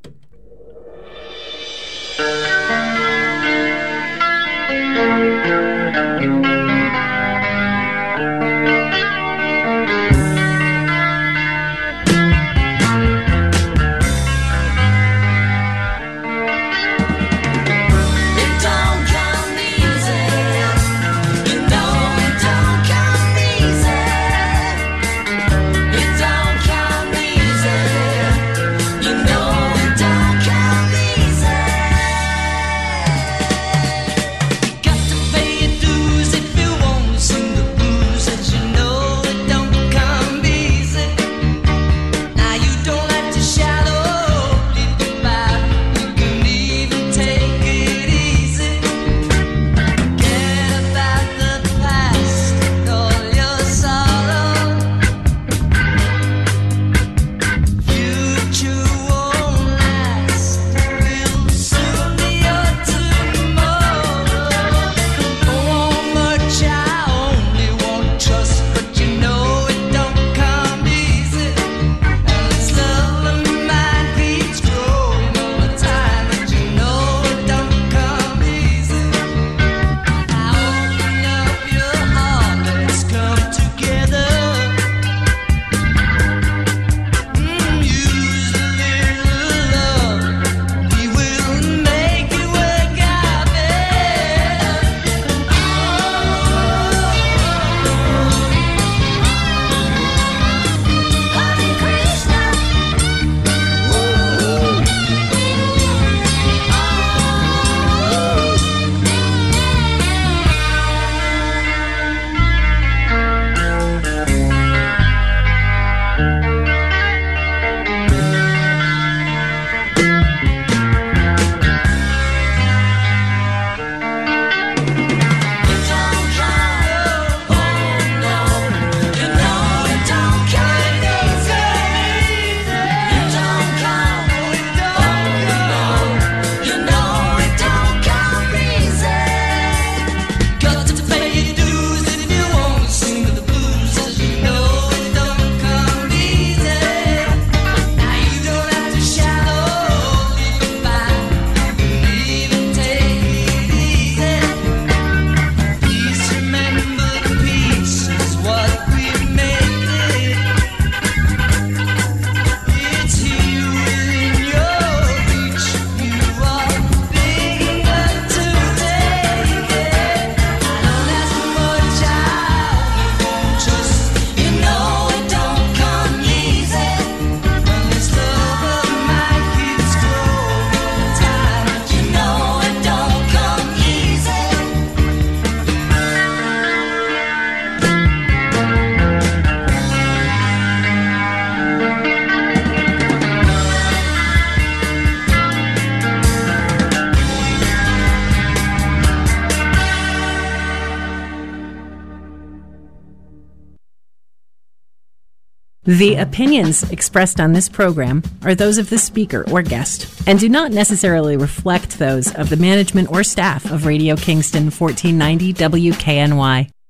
The opinions expressed on this program are those of the speaker or guest and do not necessarily reflect those of the management or staff of Radio Kingston fourteen ninety W K N Y.